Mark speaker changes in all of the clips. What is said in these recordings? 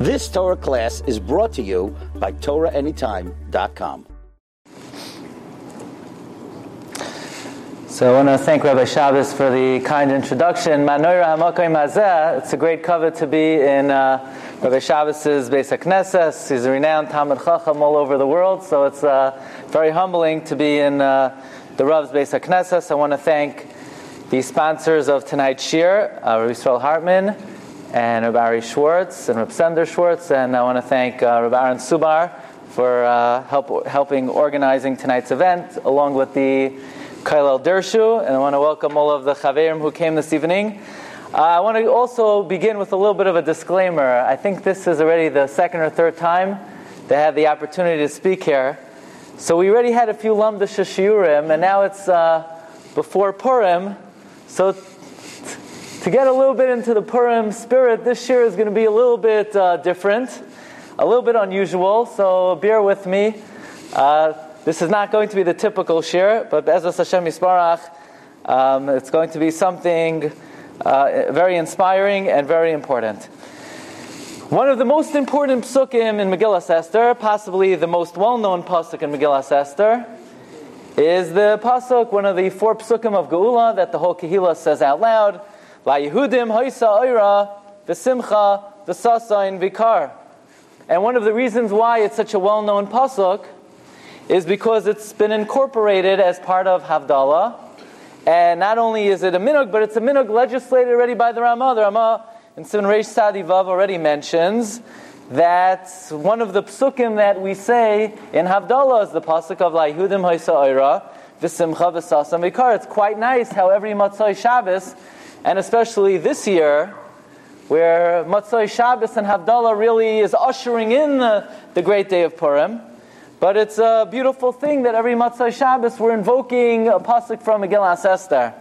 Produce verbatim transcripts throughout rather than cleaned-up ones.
Speaker 1: This Torah class is brought to you by Torah Anytime dot com.
Speaker 2: So I want to thank Rabbi Shabbos for the kind introduction. Manoira Hamakoim Hazeh. It's a great covet to be in uh, Rabbi Shabbos' Beis HaKnesses. He's a renowned Talmid Chacham all over the world, so it's uh, very humbling to be in uh, the Rav's Beis HaKnesses. I want to thank the sponsors of tonight's shir, uh, Rabbi Yisrael Hartman and Rabbi Ari Schwartz and Rabbi Sender Schwartz, and I want to thank uh, Rabbi Aaron Subar for uh, help, helping organizing tonight's event, along with the Kailel Dershu, and I want to welcome all of the Chaverim who came this evening. Uh, I want to also begin with a little bit of a disclaimer. I think this is already the second or third time they had the opportunity to speak here. So we already had a few Lamda Shiurim, and now it's uh, before Purim. So to get a little bit into the Purim spirit, this year is going to be a little bit uh, different, a little bit unusual, so bear with me. Uh, This is not going to be the typical shir, but Be'ezus Hashem Yisbarach, um, it's going to be something uh, very inspiring and very important. One of the most important psukim in Megillas Esther, possibly the most well-known pasuk in Megillas Esther, is the pasuk, one of the four psukim of Geula that the whole Kehillah says out loud, Va'Yehudim Hoysa Oira V'Simcha V'Sasain Vikar. And one of the reasons why it's such a well-known pasuk is because it's been incorporated as part of Havdalah. And not only is it a minhag, but it's a minhag legislated already by the Ramah. The Ramah in Simon Reish Sadi Vav already mentions that one of the psukim that we say in Havdalah is the pasuk of La'Yehudim Hoysa Oira V'Simcha V'Sasam Vikar. It's quite nice how every Matzoi Shabbos, and especially this year, where Matzoi Shabbos and Havdalah really is ushering in the, the great day of Purim. But it's a beautiful thing that every Matzai Shabbos we're invoking a pasuk from Megillas Esther.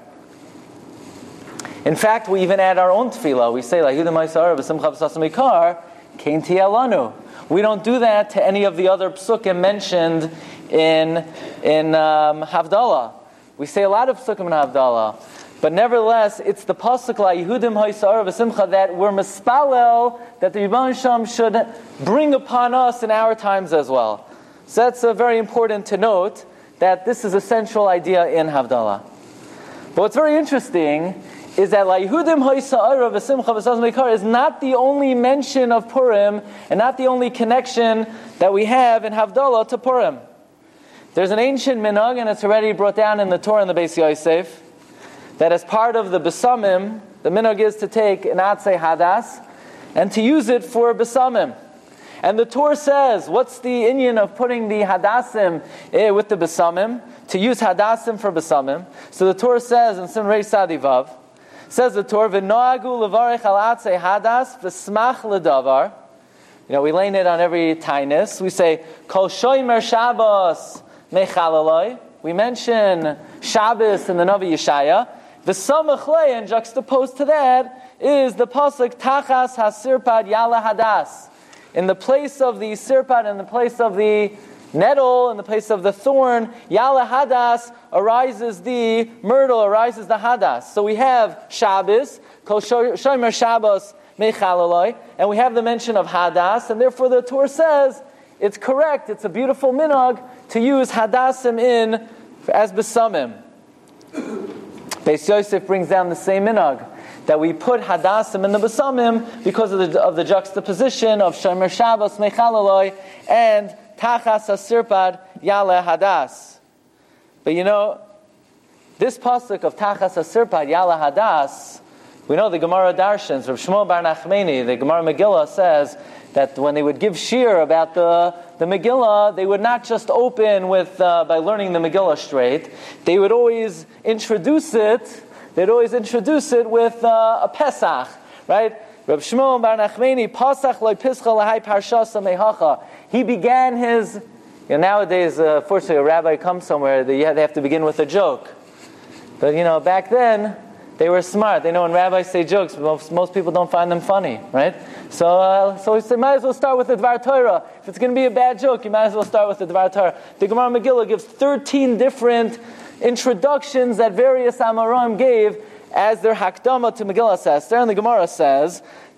Speaker 2: In fact, we even add our own tefillah. We say, "La'Yehudim Hoysa Oira V'Simcha V'Sasam Vikar, Kein Tiyeh Lanu." We don't do that to any of the other psukim mentioned in in um, Havdalah. We say a lot of psukim in Havdalah, but nevertheless, it's the pasuk La'Yehudim Hoysa Oira V'Simcha that we're mispalel that the Rebbeinu Shalom should bring upon us in our times as well. So that's uh, very important to note that this is a central idea in Havdalah. But what's very interesting is that La'Yehudim Hoysa Oira V'Simcha V'Sasam Vikar is not the only mention of Purim and not the only connection that we have in Havdalah to Purim. There's an ancient minhag, and it's already brought down in the Torah in the Beis Yosef, that as part of the Besamim, the minhag is to take an Atzei Hadas and to use it for Besamim. And the Torah says, what's the inyan of putting the Hadassim eh, with the Besamim? To use Hadassim for Besamim. So the Torah says in Simon Reish Sadi Vav, says the Torah, V'noagu levarech al atzei hadas v'smach ledavar. You know, we lay it on every tainus. We say, Kol shomer Shabbos mechalaloi. We mention Shabbos in the Navi Yeshaya. V'samach lei, and juxtaposed to that is the pasuk Tachas hasirpad yala hadas. In the place of the sirpat, in the place of the nettle, in the place of the thorn, Yala Hadas, arises the myrtle, arises the Hadas. So we have Shabbos, Kol Shomer Shabbos Mechalaloi, and we have the mention of Hadas, and therefore the Torah says it's correct, it's a beautiful minhag to use Hadassim in as Besamim. Beis Yosef brings down the same minhag, that we put Hadassim in the Besamim because of the, of the juxtaposition of Shomer Shabbos Mechalaloi and Tachas HaSirpad Yale Hadas. But you know, this pasuk of Tachas HaSirpad Yale Hadas, we know the Gemara Darshans, Rav Shmuel Bar Nachmani, the Gemara Megillah says that when they would give shir about the, the Megillah, they would not just open with uh, by learning the Megillah straight. They would always introduce it They'd always introduce it with uh, a Pesach, right? Reb Shmuel Bar Nachmani, Pasach loy pischa lahai parshasa mehacha. He began his, you know, nowadays, uh, fortunately, a rabbi comes somewhere, they have to begin with a joke. But, you know, back then, they were smart. They know when rabbis say jokes, most, most people don't find them funny, right? So uh, so he said, might as well start with the Dvar Torah. If it's going to be a bad joke, you might as well start with the Dvar Torah. The Gemara Megillah gives thirteen different introductions that various Amoraim gave as their Hakdama to Megillas Esther. And the Gemara says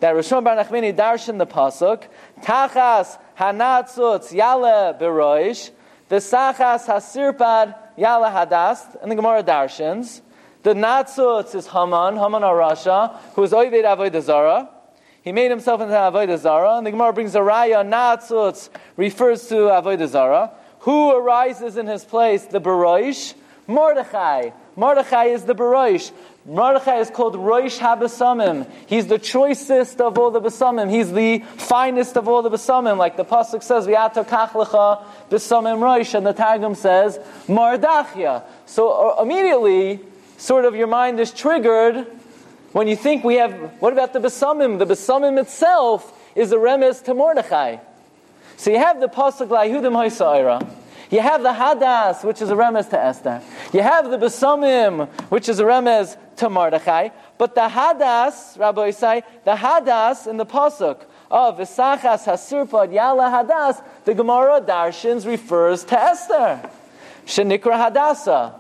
Speaker 2: that Rishon Bar Nachmani darshan the pasuk, Tachas hanatzutz yale beroish, v'sachas hasirpad yale hadas, and the Gemara darshans. The natzutz is Haman, Haman HaRasha, who is Oived Avodah Zarah. He made himself into Avodah Zarah, and the Gemara brings a raya. Natzutz refers to Avodah Zarah. Who arises in his place? The Beroish, Mordechai. Mordechai is the Beroish. Mordechai is called Roish HaBesamim. He's the choicest of all the Besamim. He's the finest of all the Besamim. Like the pasuk says, V'yato kach lecha Besamim Roish, and the Targum says, Mardachia. So uh, immediately, sort of your mind is triggered when you think we have, what about the Besamim? The Besamim itself is a remez to Mordechai. So you have the pasuk La'Yehudim Hoysa'ira. You have the Hadas, which is a remez to Esther. You have the Besamim, which is a remez to Mordechai. But the Hadas, Rabbi Yisai, the Hadas in the pasuk of V'sachas Hasirpad Yala Hadas, the Gemara Darshins refers to Esther. Shenikra Hadasa.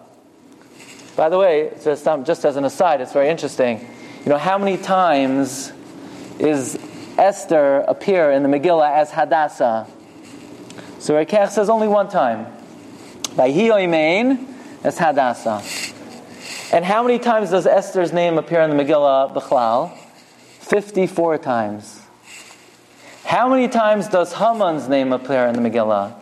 Speaker 2: By the way, just, um, just as an aside, it's very interesting. You know, how many times is Esther appear in the Megillah as Hadassah? So Rekech says only one time. Vayhi Oimein as Hadassah. And how many times does Esther's name appear in the Megillah B'chlal? Fifty-four times. How many times does Haman's name appear in the Megillah?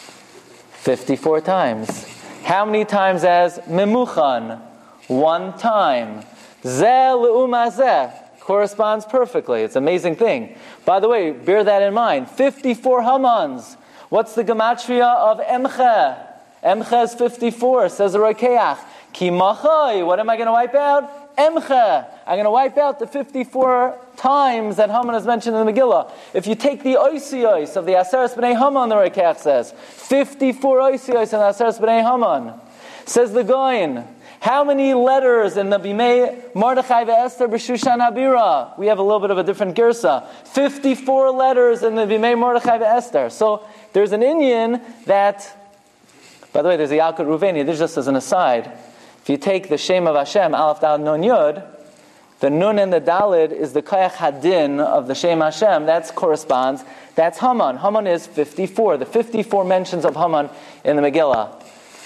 Speaker 2: Fifty-four times. How many times as Memuchan? One time. Zeh le'umazeh corresponds perfectly. It's an amazing thing. By the way, bear that in mind. fifty-four Hamans. What's the gematria of Emche? Emche is fifty-four, says the Rokeach. Ki machai. What am I going to wipe out? Emche. I'm going to wipe out the fifty-four times that Haman is mentioned in the Megillah. If you take the oisios of the Aseres B'nai Haman, the Rokeach says, fifty-four oisios in the Aseres B'nai Haman. Says the Goyin, how many letters in the Bimei Mordechai ve'Esther b'Shushan Habira? We have a little bit of a different girsa. fifty-four letters in the Bimei Mordechai ve'Esther. So there's an Inyan that, by the way, there's a Yalkut Ruveni, this is just as an aside. If you take the Shem of Hashem, Aleph Dal Nun Yud, the Nun and the Dalid is the Kayach Hadin of the Shem Hashem. That corresponds, that's Haman. Haman is fifty-four. The fifty-four mentions of Haman in the Megillah.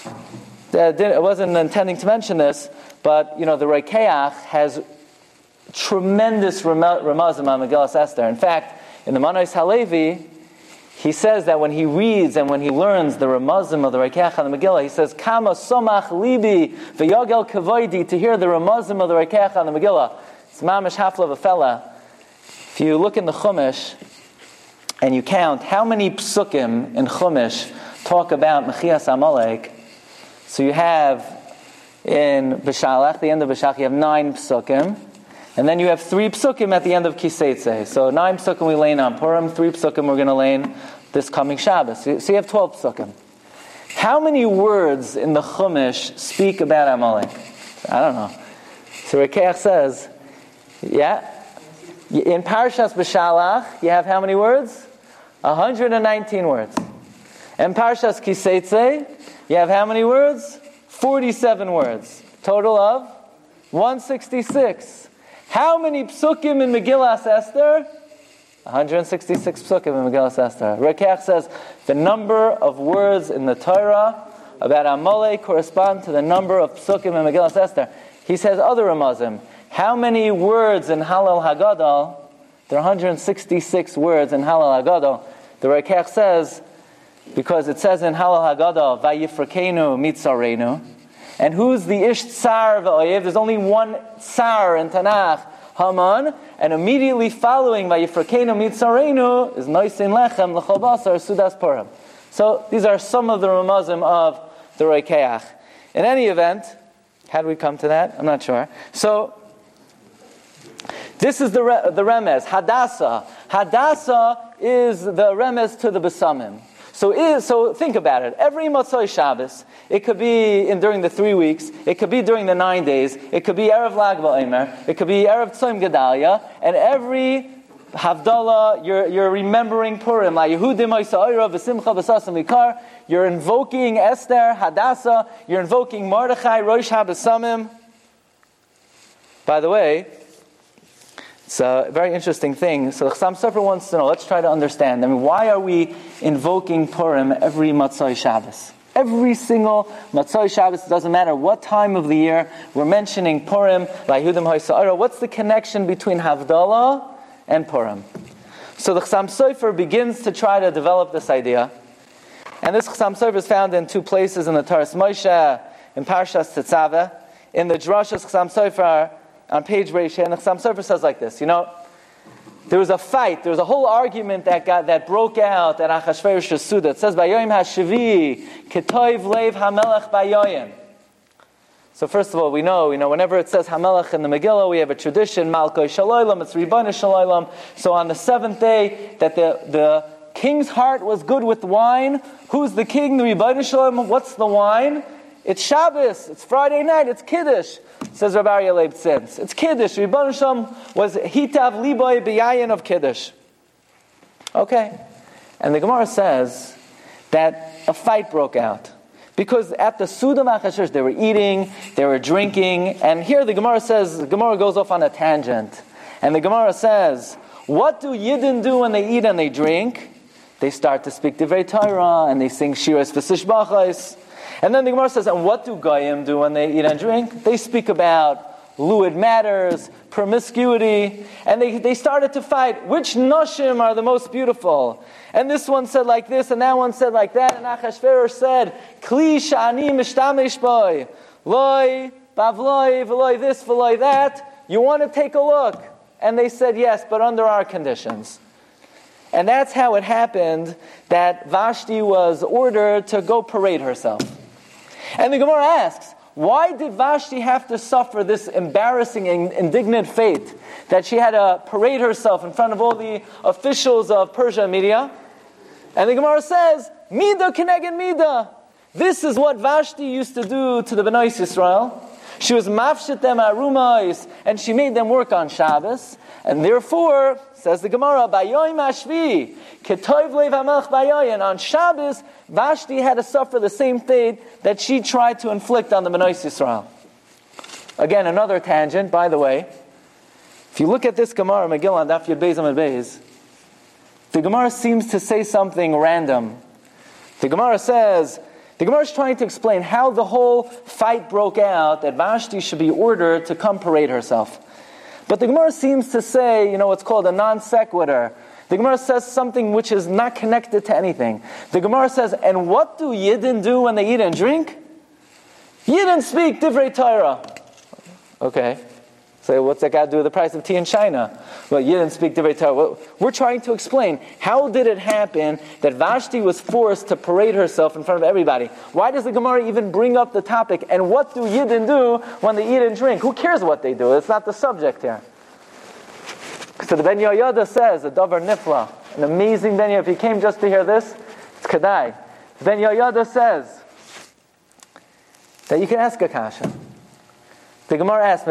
Speaker 2: I wasn't intending to mention this, but you know the Rokeach has tremendous ramazim on Megillas Esther. In fact, in the Manos Halevi, he says that when he reads and when he learns the ramazim of the Rokeach on the Megillah, he says, "Kama somach libi v'yagel kavoidi," to hear the ramazim of the Rokeach on the Megillah. It's mamish hafla of a fella. If you look in the Chumash and you count how many psukim in Chumash talk about Mechias Amalek. So you have in B'Shalach, the end of B'Shalach, you have nine psukim, and then you have three psukim at the end of Kiseitze. So nine psukim we lane on Purim, three psukim we're going to lane this coming Shabbos. So you have twelve psukim. How many words in the Chumash speak about Amalek? I don't know. So Rokeach says, yeah, in Parashas B'Shalach, you have how many words? one hundred nineteen words. In Parashas Kiseitze, you have how many words? forty-seven words. Total of one hundred sixty-six. How many psukim in Megillas Esther? one hundred sixty-six psukim in Megillas Esther. Rokeach says the number of words in the Torah about Amalek correspond to the number of psukim in Megillas Esther. He says other ramazim. How many words in Halal Hagadol? There are one hundred sixty-six words in Halal Hagadol. The Rokeach says, because it says in Halal Hagadol, Vayifrakenu mitzarenu. And who's the Ish Tsar v'oyev? There's only one Tsar in Tanakh, Haman. And immediately following Vayifrakenu mitzarenu is Noisin Lechem l'chol basar Sudas Purim. So these are some of the ramazim of the Rokeach. In any event, how do we come to that? I'm not sure. So this is the re- the remez, Hadassah. Hadassah is the remez to the Besamim. So, is, so think about it. Every Motzoi Shabbos, it could be in during the three weeks, it could be during the nine days, it could be Erev Lag BaOmer, it could be Erev Tzom Gedalia, and every Havdalah, you're, you're remembering Purim, La Yehudim Hoysa'ira V'Simcha B'Sasam Vikar, you're invoking Esther, Hadassah, you're invoking Mordechai, Rosh HaBesamim. By the way, It's a very interesting thing. So the Chassam Sofer wants to know, let's try to understand. I mean, why are we invoking Purim every Matzai Shabbos? Every single Matzai Shabbos, it doesn't matter what time of the year, we're mentioning Purim, Vayhudim Ha'Yisrael. What's the connection between Havdalah and Purim? So the Chassam Sofer begins to try to develop this idea. And this Chassam Sofer is found in two places, in the Taras Moshe, in Parshas Tetzaveh, in the Drashas Chassam Sofer, on page Reish, and the Chassam Sofer says like this, you know, there was a fight, there was a whole argument that got that broke out at Achashverosh's Suda. It says, Bayoyim HaShavi, Ketoiv Lev HaMelech Bayoyim. So first of all, we know, you know, whenever it says HaMelech in the Megillah, we have a tradition, Malkoi Shalaylam, it's Ribbana Shalaylam. So on the seventh day, that the, the king's heart was good with wine. Who's the king? The Ribbana Shalaylam. What's the wine? It's Shabbos, it's Friday night, it's Kiddush, says Rabbi Aryeh Leib Tzins. It's Kiddush. Ribbon Shem was Hitav Liboy B'yayin of Kiddush. Okay. And the Gemara says that a fight broke out. Because at the Suda Achashverosh, they were eating, they were drinking, and here the Gemara says, the Gemara goes off on a tangent. And the Gemara says, what do Yidden do when they eat and they drink? They start to speak Divrei Torah, and they sing Shiras V'Sish Bachais. And then the Gemara says, and what do Goyim do when they eat and drink? They speak about lewd matters, promiscuity, and they, they started to fight. Which Nashim are the most beautiful? And this one said like this, and that one said like that, and Achashverosh said, Kli sha'ani mishtamesh boi, loi, bavloi, v'loi this, v'loi that. You want to take a look? And they said, yes, but under our conditions. And that's how it happened that Vashti was ordered to go parade herself. And the Gemara asks, why did Vashti have to suffer this embarrassing and indignant fate that she had to parade herself in front of all the officials of Persia and Media? And the Gemara says, Mida keneged Mida. This is what Vashti used to do to the Bnei Yisrael. She was mafshit them arumais, and she made them work on Shabbos. And therefore, says the Gemara, Bayoim Ashvi, Ketoiv Lev HaMelech Bayoyin. On Shabbos, Vashti had to suffer the same fate that she tried to inflict on the Bnei Yisrael. Again, another tangent, by the way. If you look at this Gemara, Megillah on Daf Yud Beis Amud Beis, the Gemara seems to say something random. The Gemara says, the Gemara is trying to explain how the whole fight broke out, that Vashti should be ordered to come parade herself. But the Gemara seems to say, you know, what's called a non sequitur. The Gemara says something which is not connected to anything. The Gemara says, and what do Yidden do when they eat and drink? Yidden speak Divrei Torah. Okay. So what's that got to do with the price of tea in China? Well, Yidden speak Divrei Torah. We're trying to explain, how did it happen that Vashti was forced to parade herself in front of everybody? Why does the Gemara even bring up the topic? And what do Yidden do when they eat and drink? Who cares what they do? It's not the subject here. So the Ben Yoyada says, a Davar Nifla, an amazing Ben Yoyada. If you came just to hear this, it's Kedai. Ben Yoyada says that you can ask a kasha. The Gemara asks,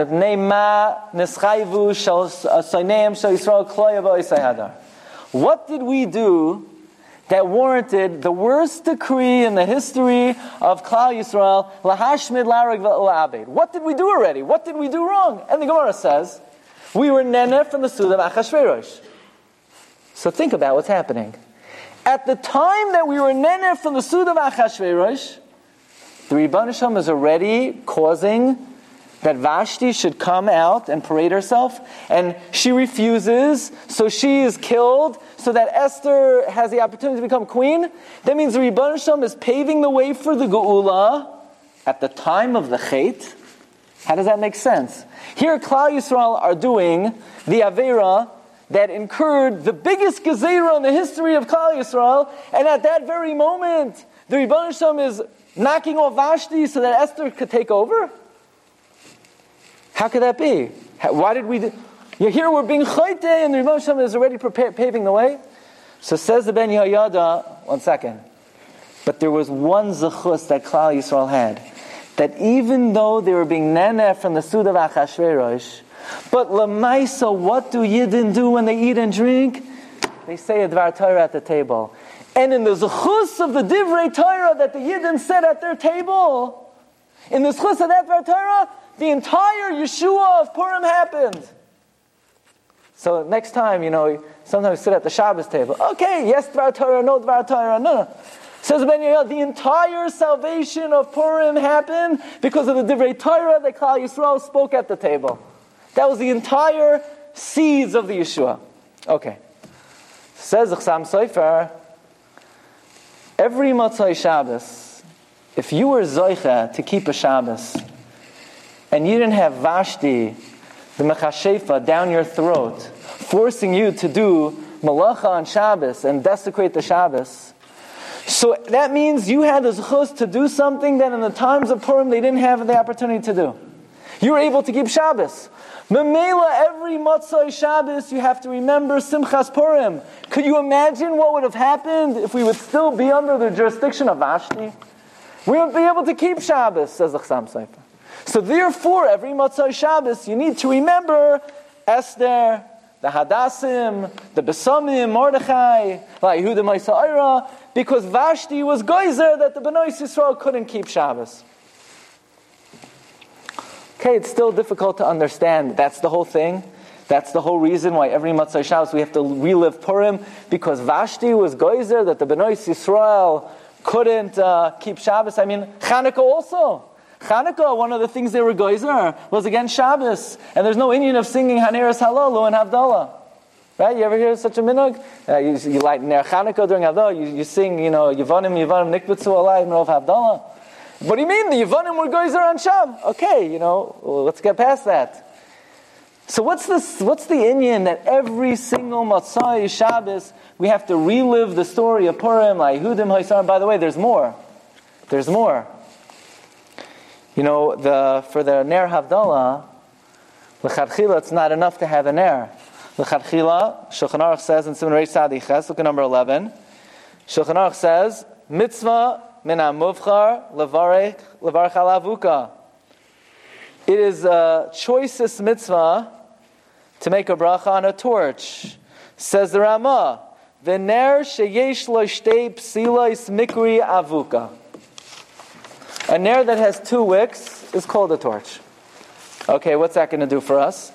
Speaker 2: what did we do that warranted the worst decree in the history of Klal Yisrael? What did we do already? What did we do wrong? And the Gemara says, we were nene from the Suda of Achashverosh. So think about what's happening. At the time that we were nene from the Suda of Achashverosh, the Ribbon Shem is already causing that Vashti should come out and parade herself, and she refuses, so she is killed, so that Esther has the opportunity to become queen. That means the Ribbon Shem is paving the way for the Geula at the time of the Chet. How does that make sense? Here, Klal Yisrael are doing the Avera that incurred the biggest Gezerah in the history of Klal Yisrael, and at that very moment, the Ribbon Shem is knocking off Vashti so that Esther could take over? How could that be? Why did we do... You here we're being chayte and the Ribbon Shem is already prepare, paving the way. So says the Ben Yoyada, one second. But there was one zechus that Klal Yisrael had. That even though they were being neneh from the Suda of Achashverosh, but lemaisa, what do Yidden do when they eat and drink? They say a Dvar Torah at the table. And in the zechus of the Divrei Torah that the Yidden said at their table, in the zechus of that Dvar Torah, the entire Yeshua of Purim happened. So next time, you know, sometimes we sit at the Shabbos table. Okay, yes, Dvar Torah, no Dvar Torah, no, no. Says Ben Yehoyada, the entire salvation of Purim happened because of the Divrei Torah that Klal Yisrael spoke at the table. That was the entire seeds of the Yeshua. Okay. Says the Chassam Sofer, every Motzai Shabbos, if you were Zoicha to keep a Shabbos, and you didn't have Vashti, the Mechashefa, down your throat, forcing you to do Malacha on Shabbos and desecrate the Shabbos, so that means you had the zechus to do something that in the times of Purim they didn't have the opportunity to do. You were able to keep Shabbos. Memela, every Motzai Shabbos you have to remember Simchas Purim. Could you imagine what would have happened if we would still be under the jurisdiction of Vashti? We wouldn't be able to keep Shabbos, says the Chassam Sofer. So therefore, every Motzai Shabbos you need to remember Esther, the Hadassim, the Besamim, Mordechai, Yehuda Ma'aseh, because Vashti was geyser that the Bnei Yisrael couldn't keep Shabbos. Okay, it's still difficult to understand. That's the whole thing. That's the whole reason why every Motzai Shabbos we have to relive Purim, because Vashti was geyser that the Bnei Yisrael couldn't uh, keep Shabbos. I mean, Chanukah also. Chanukah, one of the things they were geyser was against Shabbos. And there's no Indian of singing Haneres Halalu and Havdalah. Right? You ever hear such a minhag? Uh, you, you light Ner Chanukah during Havdalah. You, you sing, you know, Yevanim, Yevanim, Nikbetzu Alai, Merov Havdalah. What do you mean? The Yevanim were geyser on Shabbos. Okay, you know, well, let's get past that. So what's this? What's the Indian that every single Motzai Shabbos we have to relive the story of Purim, like Yehudim Haisar? By the way, there's more. There's more. You know, the for the Ner Havdalah, l'chadchila, it's not enough to have a Ner. L'chadchila, Shulchan Aruch says in Siman Reish Tzadi Ches, look at number eleven. Shulchan Aruch says, mitzvah min ha'muvchar levarech levarech al avuka. It is the choicest mitzvah to make a bracha on a torch. Says the Ramah, v'ner sheyesh lo shtei psilos mikri avuka. A ner that has two wicks is called a torch. Okay, what's that going to do for us?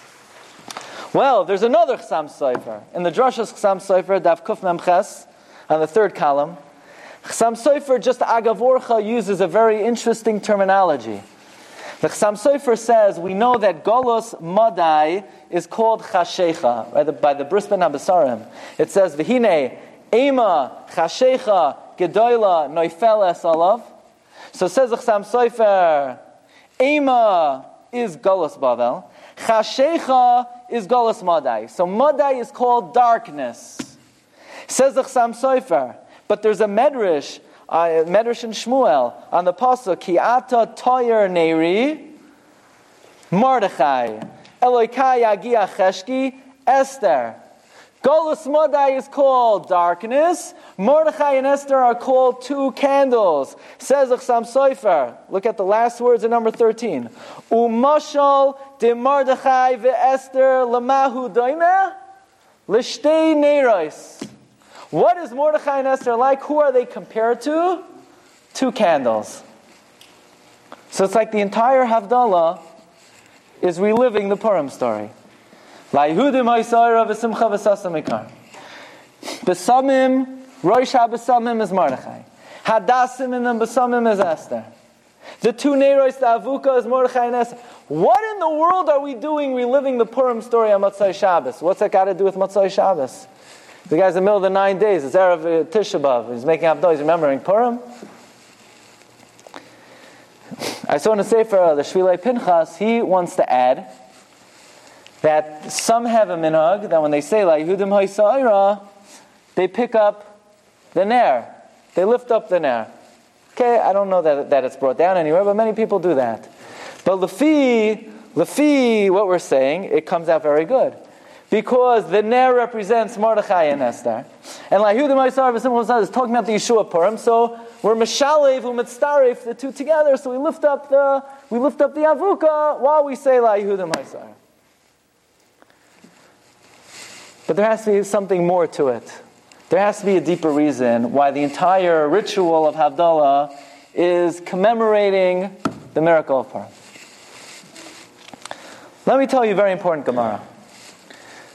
Speaker 2: Well, there's another Chassam Sofer. In the Drashas Chassam Sofer, Daf Kuf Mem Ches, on the third column, Chassam Sofer, just Agavorcha, uses a very interesting terminology. The Chassam Sofer says, we know that Golos Madai is called Chashecha, right, by the Bris Ben HaBesarim. It says, V'hine, Ema, Chashecha, Gedoyla, Noifeles Alav. So says the Chassam Sofer, Ema is Golos Bavel, Chashecha is Golos Madai. So Madai is called darkness. Says the Chassam Sofer, but there's a Medrash, uh, Medrash in Shmuel, on the pasuk, Ki ata toyer neri, Mordechai, Elokai yagia cheshki, Esther. Golos Madai is called darkness. Mordechai and Esther are called two candles. Says the Chassam Sofer. Look at the last words in number thirteen. Umashal de Mordechai ve Esther lamahu doime l'shtei neiros. What is Mordechai and Esther like? Who are they compared to? Two candles. So it's like the entire Havdalah is reliving the Purim story. La'Yehudim ha'isayra v'simcha v'sasa mikar. Besamim, Rosh HaBesamim is Mordechai. Hadassim in the Besamim is Esther. The two Neiros, the Avuka, is Mordechai and Esther. What in the world are we doing reliving the Purim story on Motzai Shabbos? What's that got to do with Motzai Shabbos? The guy's in the middle of the nine days. It's Erev Tisha B'Av. He's making Havdalah. He's remembering Purim. I saw in a Sefer, the Shvilei Pinchas, he wants to add that some have a minhag that when they say La Yehudim Ha'isa'ira, they pick up the ner. They lift up the ner. Okay, I don't know that, that it's brought down anywhere, but many people do that. But Lefi, Lefi, what we're saying, it comes out very good. Because the ner represents Mordechai and Esther. And La Yehudim Ha'isa'ira is talking about the Yeshua Purim, so we're Meshalev u'Mitztaref, the two together, so we lift up the we lift up the Avuka while we say La Yehudim Ha'isa'ira. But there has to be something more to it. There has to be a deeper reason why the entire ritual of Havdalah is commemorating the miracle of Purim. Let me tell you a very important Gemara.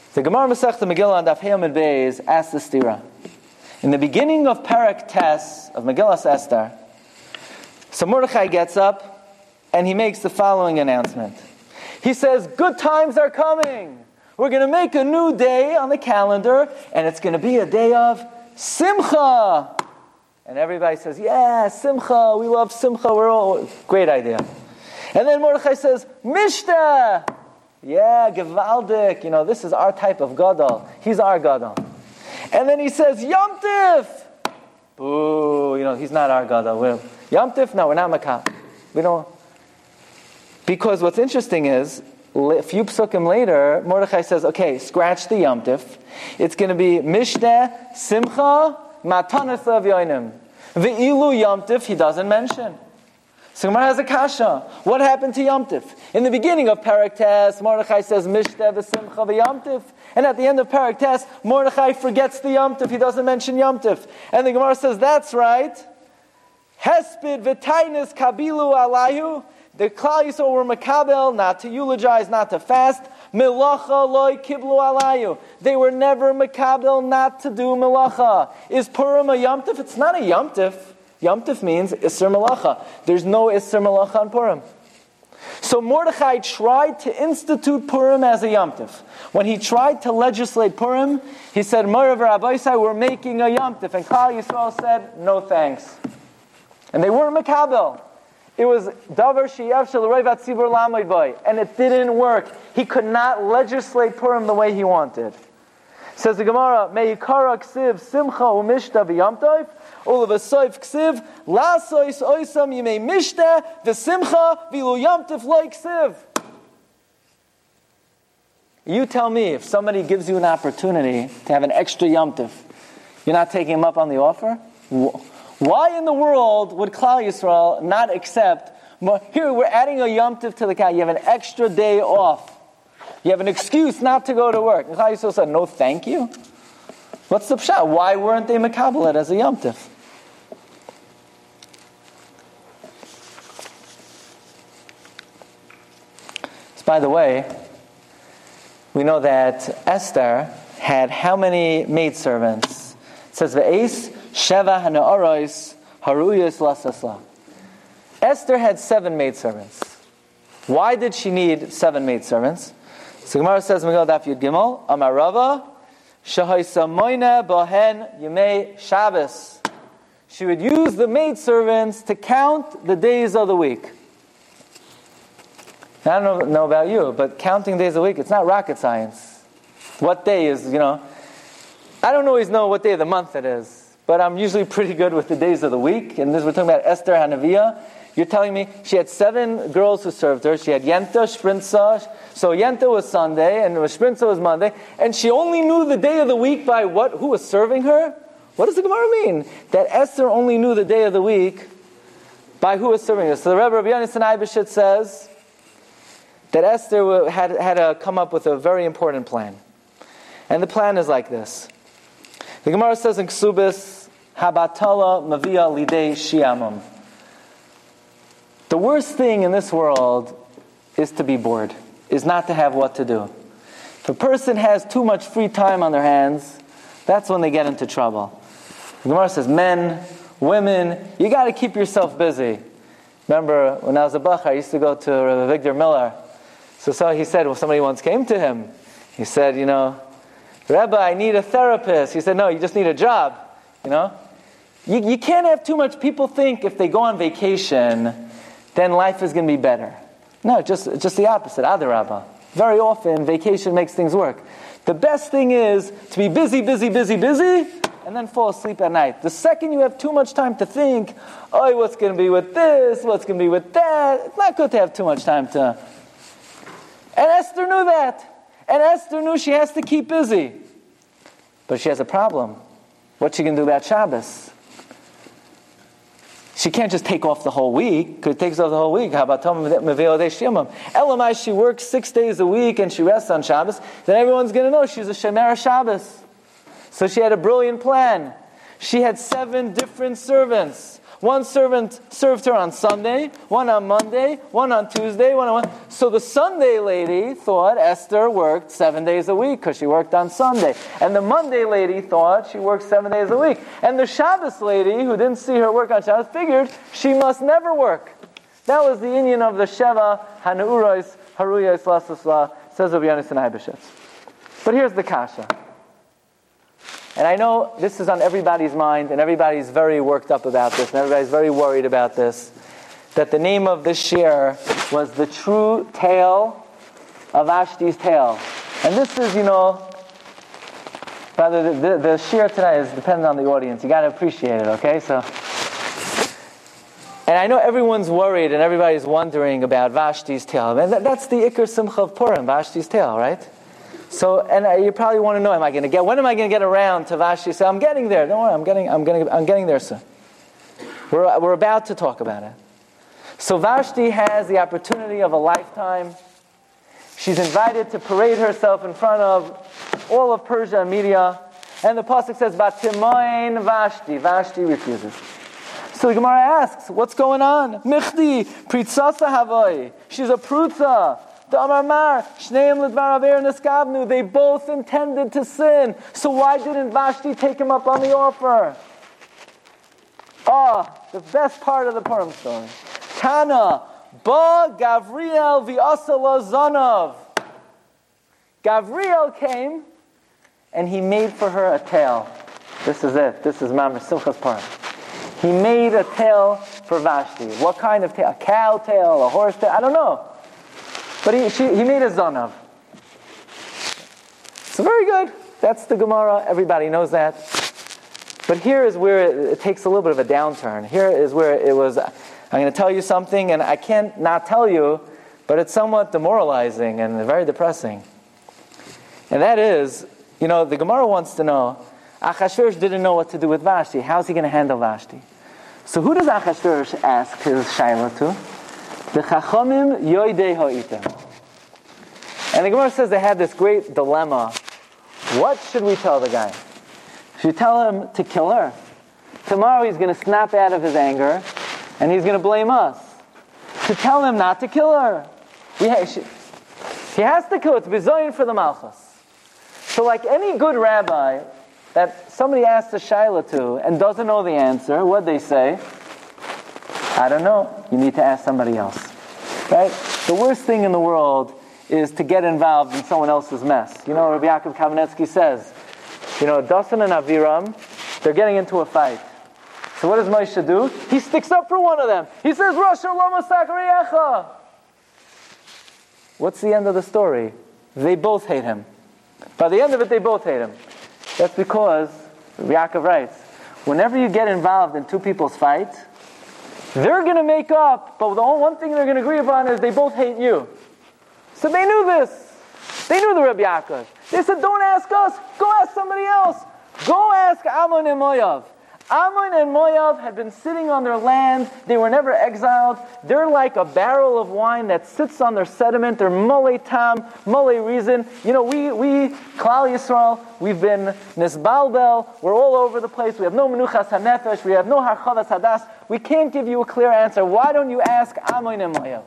Speaker 2: The Gemara Masechta Megillah on Daf Hey Amud Beis asks the stira. In the beginning of Parak Tes of Megillas Esther, so Mordechai gets up and he makes the following announcement. He says, good times are coming. We're going to make a new day on the calendar, and it's going to be a day of Simcha. And everybody says, yeah, Simcha, we love Simcha, we're all, great idea. And then Mordechai says, Mishta. Yeah, Gevaldik, you know, this is our type of Gadol. He's our Gadol. And then he says, Yom Tif. Boo, you know, he's not our Gadol. We're, Yom Tif, no, we're not Makab. We don't. Because what's interesting is, a few psukim later, Mordechai says, okay, scratch the Yom Tif. It's going to be Mishta, Simcha, Mataneth of Yoinim. Ve'ilu Yom Tif, he doesn't mention. So Gemara has a kasha. What happened to Yom Tif? In the beginning of Parak Tes, Mordechai says, Mishta, V'simcha, V'Yom Tif. And at the end of Parak Tes, Mordechai forgets the Yom Tif. He doesn't mention Yom Tif. And the Gemara says, that's right. Hesped V'tainis Kabilu Alayu. The Klal Yisrael were makabel, not to eulogize, not to fast. Melacha loy kiblu alayu. They were never makabel, not to do melacha. Is Purim a Yom Tif? It's not a Yom Tif. Yom Tif means Isser Melacha. There's no Isser Melacha on Purim. So Mordechai tried to institute Purim as a Yom Tif. When he tried to legislate Purim, he said, Morav Rabbeisai, we're making a Yom Tif. And Klal Yisrael said, no thanks. And they weren't makabel. It was davar sheyev shel roiv hatzibur lamoid boy, and it didn't work. He could not legislate Purim the way he wanted. Says the Gemara, meikara ksiv simcha umishta v'yam tov, ulevasayv ksiv lasois oisam yimei mishta v'simcha v'ilu yam tov loy ksiv. You tell me, if somebody gives you an opportunity to have an extra Yom Tov, you're not taking him up on the offer? Why in the world would Klal Yisrael not accept? Here, we're adding a Yom Tov to the calendar. You have an extra day off. You have an excuse not to go to work. And Klal Yisrael said, no, thank you. What's the pshat? Why weren't they mekabel as a Yom Tov? So, by the way, we know that Esther had how many maidservants? It says, Ve'es Sheva Hana'aros Haruyas Lasasla. Esther had seven maidservants. Why did she need seven maidservants? So Gemara says, Megillah Daf Yud Gimel, Amarava, Shahaysa Moina Bahen Yemei Shabbos. She would use the maidservants to count the days of the week. Now, I don't know about you, but counting days of the week, it's not rocket science. What day is, you know, I don't always know what day of the month it is. But I'm usually pretty good with the days of the week. And this we're talking about Esther Hanaviyah. You're telling me she had seven girls who served her. She had Yenta, Shprinza. So Yenta was Sunday and Shprinza was Monday. And she only knew the day of the week by what? Who was serving her? What does the Gemara mean? That Esther only knew the day of the week by who was serving her. So the Rebbe Rabbi Yonasan Eibeshit says that Esther had, had to come up with a very important plan. And the plan is like this. The Gemara says in Ksubis, Habatala Mavia Lidei Shiamam. The worst thing in this world is to be bored, is not to have what to do. If a person has too much free time on their hands, that's when they get into trouble. The Gemara says, men, women, you got to keep yourself busy. Remember, when I was a bach, I used to go to Rabbi Victor Miller. So, so he said, well, somebody once came to him. He said, you know, Rebbe, I need a therapist. He said, no, you just need a job. You know? You, you can't have too much. People think if they go on vacation, then life is going to be better. No, just, just the opposite. Adarabba. Very often, vacation makes things work. The best thing is to be busy, busy, busy, busy, and then fall asleep at night. The second you have too much time to think, oh, what's going to be with this? What's going to be with that? It's not good to have too much time to... And Esther knew that. And Esther knew she has to keep busy. But she has a problem. What's she going to do about Shabbos? She can't just take off the whole week, because it takes off the whole week. How about Elamai, she works six days a week and she rests on Shabbos, then everyone's going to know she's a Shemer Shabbos. So she had a brilliant plan. She had seven different servants. One servant served her on Sunday, one on Monday, one on Tuesday, one on one. So the Sunday lady thought Esther worked seven days a week because she worked on Sunday. And the Monday lady thought she worked seven days a week. And the Shabbos lady, who didn't see her work on Shabbos, figured she must never work. That was the union of the Sheva, Hanu'uros, Haruyos, Lasasla, says Rabbi Yonasan Eibeshitz. But here's the kasha. And I know this is on everybody's mind, and everybody's very worked up about this, and everybody's very worried about this, that the name of this shir was The True Tale of Vashti's Tale. And this is, you know, brother, the, the, the shir tonight is dependent on the audience. You got to appreciate it, okay? So, and I know everyone's worried, and everybody's wondering about Vashti's tale. And that, that's the Iker Simcha of Purim, Vashti's tale, right? So, and uh, you probably want to know, am I going to get? When am I going to get around to Vashti? So I'm getting there. Don't worry, I'm getting, I'm getting, I'm getting there soon. We're we're about to talk about it. So Vashti has the opportunity of a lifetime. She's invited to parade herself in front of all of Persia and Media, and the pasuk says, "Vatimoin Vashti." Vashti refuses. So the Gemara asks, "What's going on?" Michdi pritzasa havoi. She's a prutza. They both intended to sin. So why didn't Vashti take him up on the offer? Oh, the best part of the Purim story. Tana, ba Gavriel v'asala zanav. Gavriel came and he made for her a tail. This is it. This is Mamar Simchas Purim. He made a tail for Vashti. What kind of tail? A cow tail? A horse tail? I don't know. But he she, he made a zanav. So very good. That's the Gemara. Everybody knows that. But here is where it, it takes a little bit of a downturn. Here is where it was, I'm going to tell you something, and I can't not tell you, but it's somewhat demoralizing and very depressing. And that is, you know, the Gemara wants to know, Achashverosh didn't know what to do with Vashti. How's he going to handle Vashti? So who does Achashverosh ask his shayla to? The Chachamim Yoidei Ha'item. And the Gemara says they had this great dilemma. What should we tell the guy? Should we tell him to kill her? Tomorrow he's going to snap out of his anger and he's going to blame us. To tell him not to kill her. We ha- she, he has to kill her. It's bizoyin for the Malchus. So like any good rabbi that somebody asks a shayla to and doesn't know the answer, what'd they say? I don't know. You need to ask somebody else. Right? The worst thing in the world is to get involved in someone else's mess. You know, Rabbi Yaakov Kamenetsky says, you know, Dasan and Aviram, they're getting into a fight. So what does Moshe do? He sticks up for one of them. He says, Rosh Lama Sakariyecha. What's the end of the story? They both hate him. By the end of it, they both hate him. That's because, Rabbi Yaakov writes, whenever you get involved in two people's fight, they're going to make up, but the only one thing they're going to agree upon is they both hate you. So they knew this. They knew the Rabbi Yaakov. They said, don't ask us, go ask somebody else. Go ask Ammon and Moav. Ammon and Moav had been sitting on their land. They were never exiled. They're like a barrel of wine that sits on their sediment. They're mole tam, mole reason. You know, we, we, Klal Yisrael, we've been nisbalbel. We're all over the place. We have no menuchas hanefesh. We have no harchavas hadas. We can't give you a clear answer. Why don't you ask Ammon and Moav?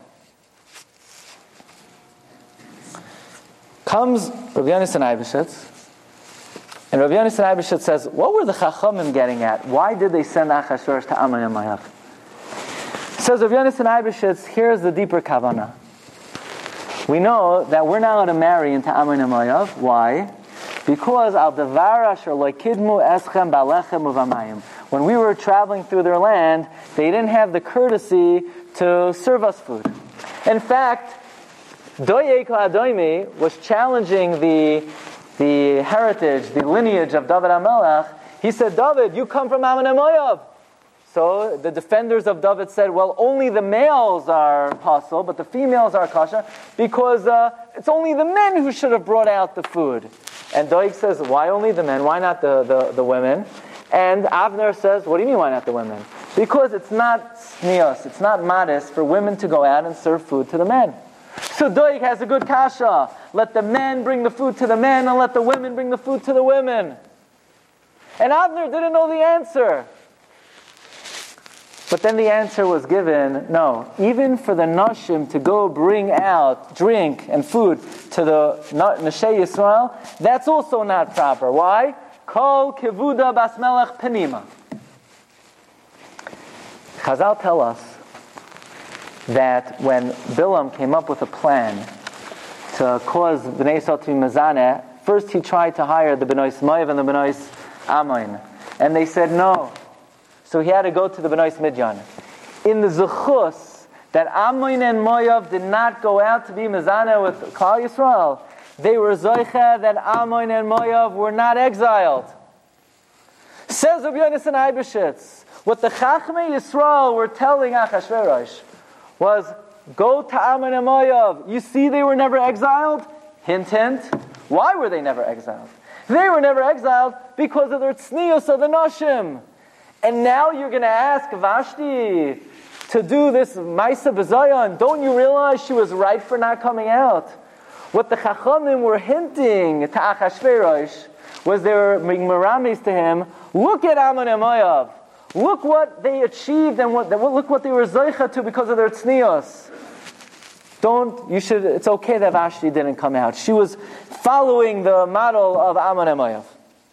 Speaker 2: Comes Rabbi Yonasan Eibeshitz. And Rabbi Yonasan Eibeshitz says, what were the Chachamim getting at? Why did they send Achashverosh to Ammon and Moav? Says Rabbi Yonasan Eibeshitz, here's the deeper kavanah. We know that we're not going to marry into Ammon and Moav. Why? Because al devar asher lo kidmu eschem balechem uvamayim. When we were traveling through their land, they didn't have the courtesy to serve us food. In fact, Doeg HaAdoimi was challenging the the heritage, the lineage of David HaMelech. He said, David, you come from Ammon and Moav. So the defenders of David said, well, only the males are possible, but the females are kosher, because uh, it's only the men who should have brought out the food. And Doeg says, why only the men? Why not the, the, the women? And Avner says, what do you mean, why not the women? Because it's not snios, it's not modest for women to go out and serve food to the men. So Doeg has a good kasha. Let the men bring the food to the men, and let the women bring the food to the women. And Avner didn't know the answer. But then the answer was given, no, even for the Nashim to go bring out drink and food to the Nashei Yisrael, that's also not proper. Why? Kol kivuda bas melech penima. Chazal tell us that when Bilam came up with a plan to cause Bnei Yisrael to be mezaneh, first he tried to hire the Bnei Moav and the Bnei Ammon. And they said no. So he had to go to the Bnei Midyan. In the Zechus, that Ammon and Moav did not go out to be mezaneh with Klal Yisrael, they were zoicha that Ammon and Moav were not exiled. Says Rabbi Yonasan Eibeshitz, what the Chachmei Yisrael were telling Achashverosh was, go to Ammon and Moav. You see they were never exiled? Hint, hint. Why were they never exiled? They were never exiled because of their tznius of the Nashim. And now you're going to ask Vashti to do this Maisa B'Zayon. Don't you realize she was right for not coming out? What the Chachamim were hinting to Achashverosh was they were meramis to him, look at Ammon and Moav. Look what they achieved and what look what they were zoicha to because of their tznius. Don't, you should, it's okay that Vashti didn't come out. She was following the model of Ammon and Moav.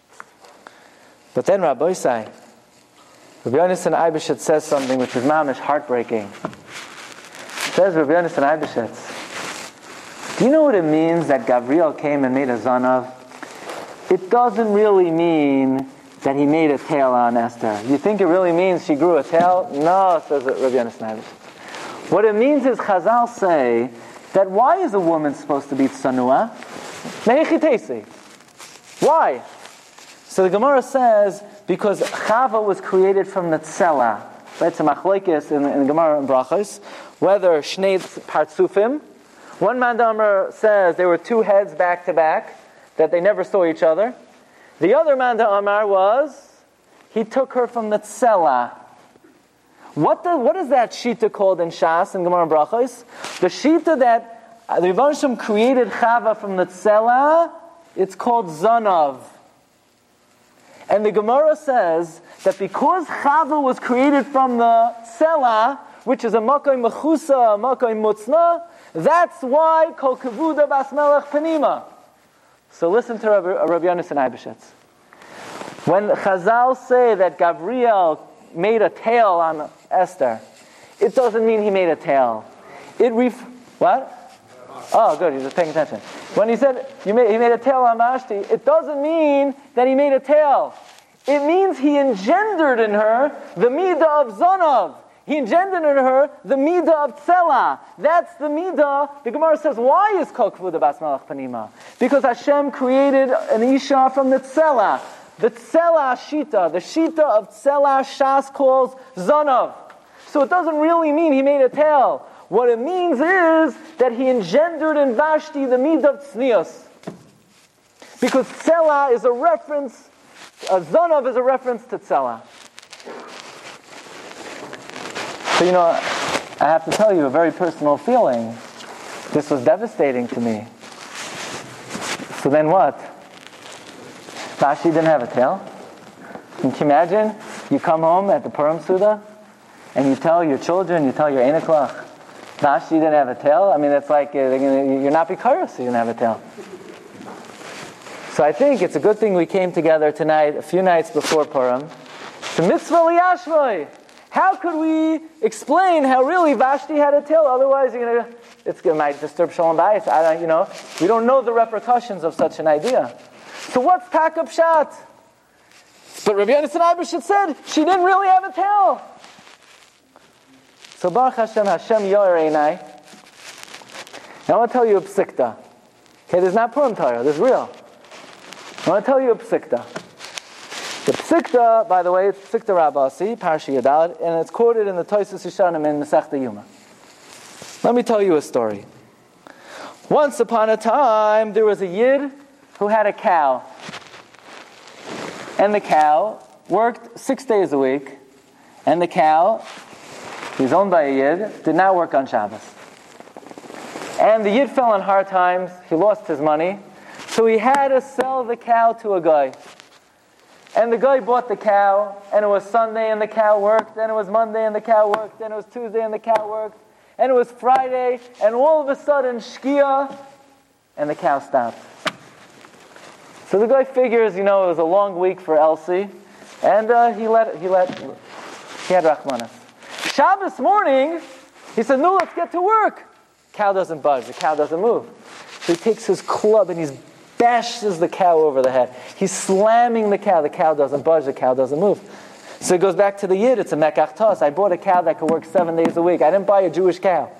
Speaker 2: But then Rabbi Isai, Rabbi Yonasan Eibeshitz says something which is mamish heartbreaking. Says Rabbi Yonasan Eibeshitz, do you know what it means that Gabriel came and made a zanav? It doesn't really mean that he made a tail on Esther. You think it really means she grew a tail? No, says Rabbi Yonasan Eibeshitz. What it means is Chazal say that why is a woman supposed to be tsanua? Me'echitesi. Why? So the Gemara says, because Chava was created from the tzela. Right? So machlokes in, in the Gemara and Brachos, whether shnei partsufim. One Mandamar says there were two heads back to back, that they never saw each other. The other Mandamar was, he took her from the tzela. What, the, what is that shita called in Shas and Gemara and Brachos? The shita that the Rebbeinu Shem created Chava from the tzela, it's called zanav. And the Gemara says that because Chava was created from the tzela, which is a makai mechusa, a makai mutzna, that's why kol kavuda bas melech penima. So listen to Rabbi, Rabbi Yonasan Eibeshitz. When Chazal say that Gabriel made a tail on Esther, it doesn't mean he made a tail. It ref... What? Oh, good, he's just paying attention. When he said you made, he made a tail on Vashti, it doesn't mean that he made a tail. It means he engendered in her the midah of Zanav. He engendered in her the midah of Tzela. That's the midah. The Gemara says, why is Kol Kvuda Bas Melech Panima? Because Hashem created an Isha from the Tzela. The Tzela Shita, the Shita of Tzela Shas calls Zanav. So it doesn't really mean he made a tail. What it means is that he engendered in Vashti the midah of Tznius. Because Tzela is a reference, a Zanav is a reference to Tzela. So you know, I have to tell you a very personal feeling. This was devastating to me. So then what? Vashti didn't have a tail? Can you imagine? You come home at the Purim Suda, and you tell your children, you tell your Einiklach, Vashti didn't have a tail? I mean, it's like, uh, gonna, you're not Bikaros, so you didn't have a tail. So I think it's a good thing we came together tonight, a few nights before Purim. The mitzvah liyashvoi. How could we explain how really Vashti had a tail? Otherwise, you're gonna, it's gonna might disturb Shalom Bayis. I don't, you know, we don't know the repercussions of such an idea. So what's Takab Pshat? But Rabbi Yonasan Eibeshitz said she didn't really have a tail. So Baruch Hashem, Hashem Yoyer Einai. Now I want to tell you a psikta. Okay, there's not Purim Torah, there's real. I want to tell you a psikta. The psikta, by the way, it's psikta Rabasi, Parshi Yadad, and it's quoted in the Tosfos Yishanim in Masechta Yuma. Let me tell you a story. Once upon a time, there was a Yid who had a cow. And the cow worked six days a week. And the cow, he was owned by a Yid, did not work on Shabbos. And the Yid fell in hard times. He lost his money. So he had to sell the cow to a guy. And the guy bought the cow, and it was Sunday and the cow worked, and it was Monday and the cow worked, and it was Tuesday and the cow worked, and it was Friday, and all of a sudden, Shkia, and the cow stopped. So the guy figures, you know, it was a long week for Elsie, and uh, he let, he let, he had Rachmanis. Shabbos morning, he said, no, let's get to work. Cow doesn't budge, the cow doesn't move. So he takes his club and he bashes the cow over the head. He's slamming the cow, the cow doesn't budge, the cow doesn't move. So he goes back to the Yid, it's a mekach tos. I bought a cow that could work seven days a week. I didn't buy a Jewish cow.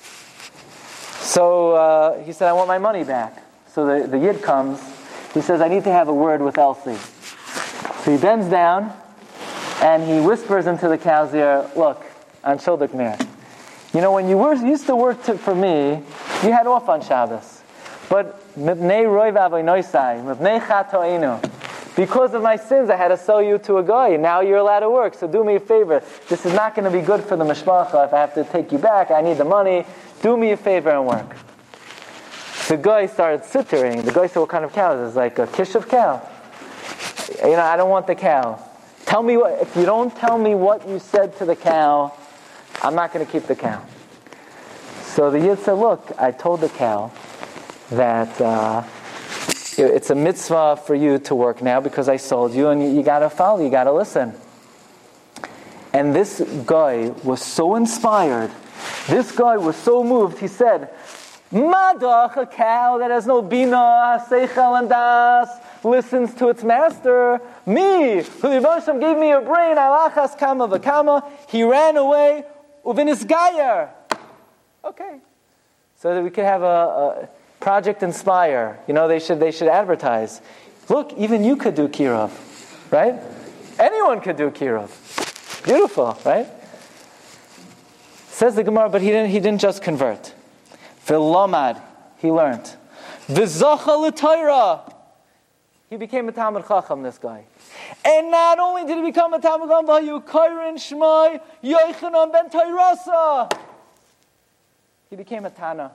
Speaker 2: So uh, he said, I want my money back. So the, the Yid comes, he says, I need to have a word with Elsie. So he bends down and he whispers into the cow's ear, look, on Shilduk Mir, you know, when you were, used to work to, for me, you had off on Shabbos. But mibnei roi v'avonosai, mibnei chatoinu, because of my sins, I had to sell you to a guy. Now you're allowed to work, so do me a favor. This is not going to be good for the mishpacha. If I have to take you back, I need the money. Do me a favor and work. The guy started sittering. The guy said, what kind of cow is this? It's like a kishuv cow. You know, I don't want the cow. Tell me what, if you don't tell me what you said to the cow, I'm not going to keep the cow. So the Yid said, look, I told the cow that uh, it's a mitzvah for you to work now because I sold you, and you, you got to follow, you got to listen. And this guy was so inspired, this guy was so moved, he said, Madach, a cow that has no bina, seichel and das, listens to its master. Me, who the Yibam gave me a brain, alachas kama v'kama, he ran away, uvinis gayer. Okay. So that we could have a, a Project Inspire. You know, they should they should advertise. Look, even you could do Kirov, right? Anyone could do Kirov. Beautiful, right? Says the Gemara, but he didn't he didn't just convert. V'lomad, he learned. V'zacha l'Torah, he became a Talmud Chacham, this guy. And not only did he become a Talmud Chacham, v'hayu kairin shmai Yochanan ben Tairasa, he became a Tana.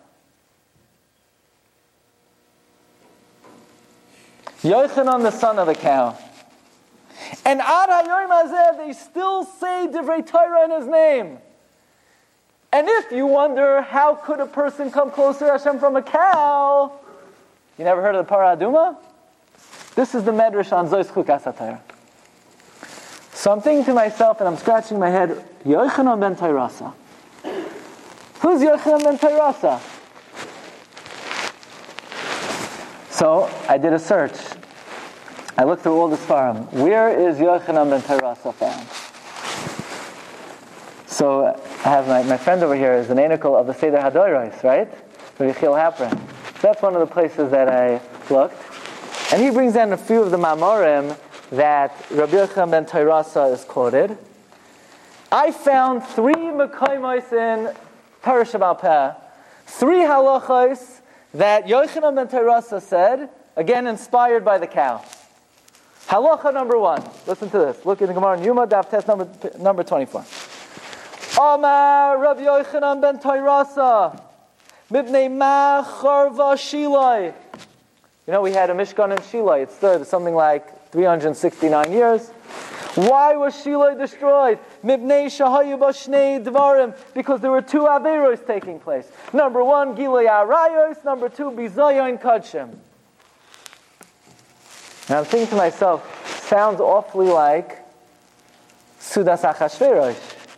Speaker 2: Yochanan, the son of the cow. And Ad HaYom Hazeh, they still say Divrei Torah in his name. And if you wonder, how could a person come closer to Hashem from a cow? You never heard of the Parah Aduma? This is the Medrash on Zos Chukas HaTorah. So I'm thinking to myself, and I'm scratching my head, Yochanan ben Tairasa. Who's Yochanan ben Tairasa? So I did a search. I looked through all the Sfarim. Where is Yochanan ben Tairasa found? So I have my, my friend over here is an anical of the Seder HaDoros, right? Rabbi Yechiel Hapran. So that's one of the places that I looked. And he brings down a few of the Mamorim that Rabbi Yochanan ben Tairasa is quoted. I found three Mekayimos in Torah Sheba'al Peh, three halachos that Yochanan ben Tairasa said, again inspired by the cow. Halacha number one. Listen to this. Look in the Gemara in Yuma, Daf Tes number, number twenty-four. Amar Rabbi Yochanan ben Tairasa, Mibnei ma charva Shilai. You know, we had a Mishkan in Shilai. It stood something like three hundred sixty-nine years. Why was Shilai destroyed? Mibnei shahayu ba shnei dvarim, because there were two averos taking place. Number one, Gilei Arayos. Number two, Bizayon Kadshim. And I'm thinking to myself, sounds awfully like Sudas Achashverosh.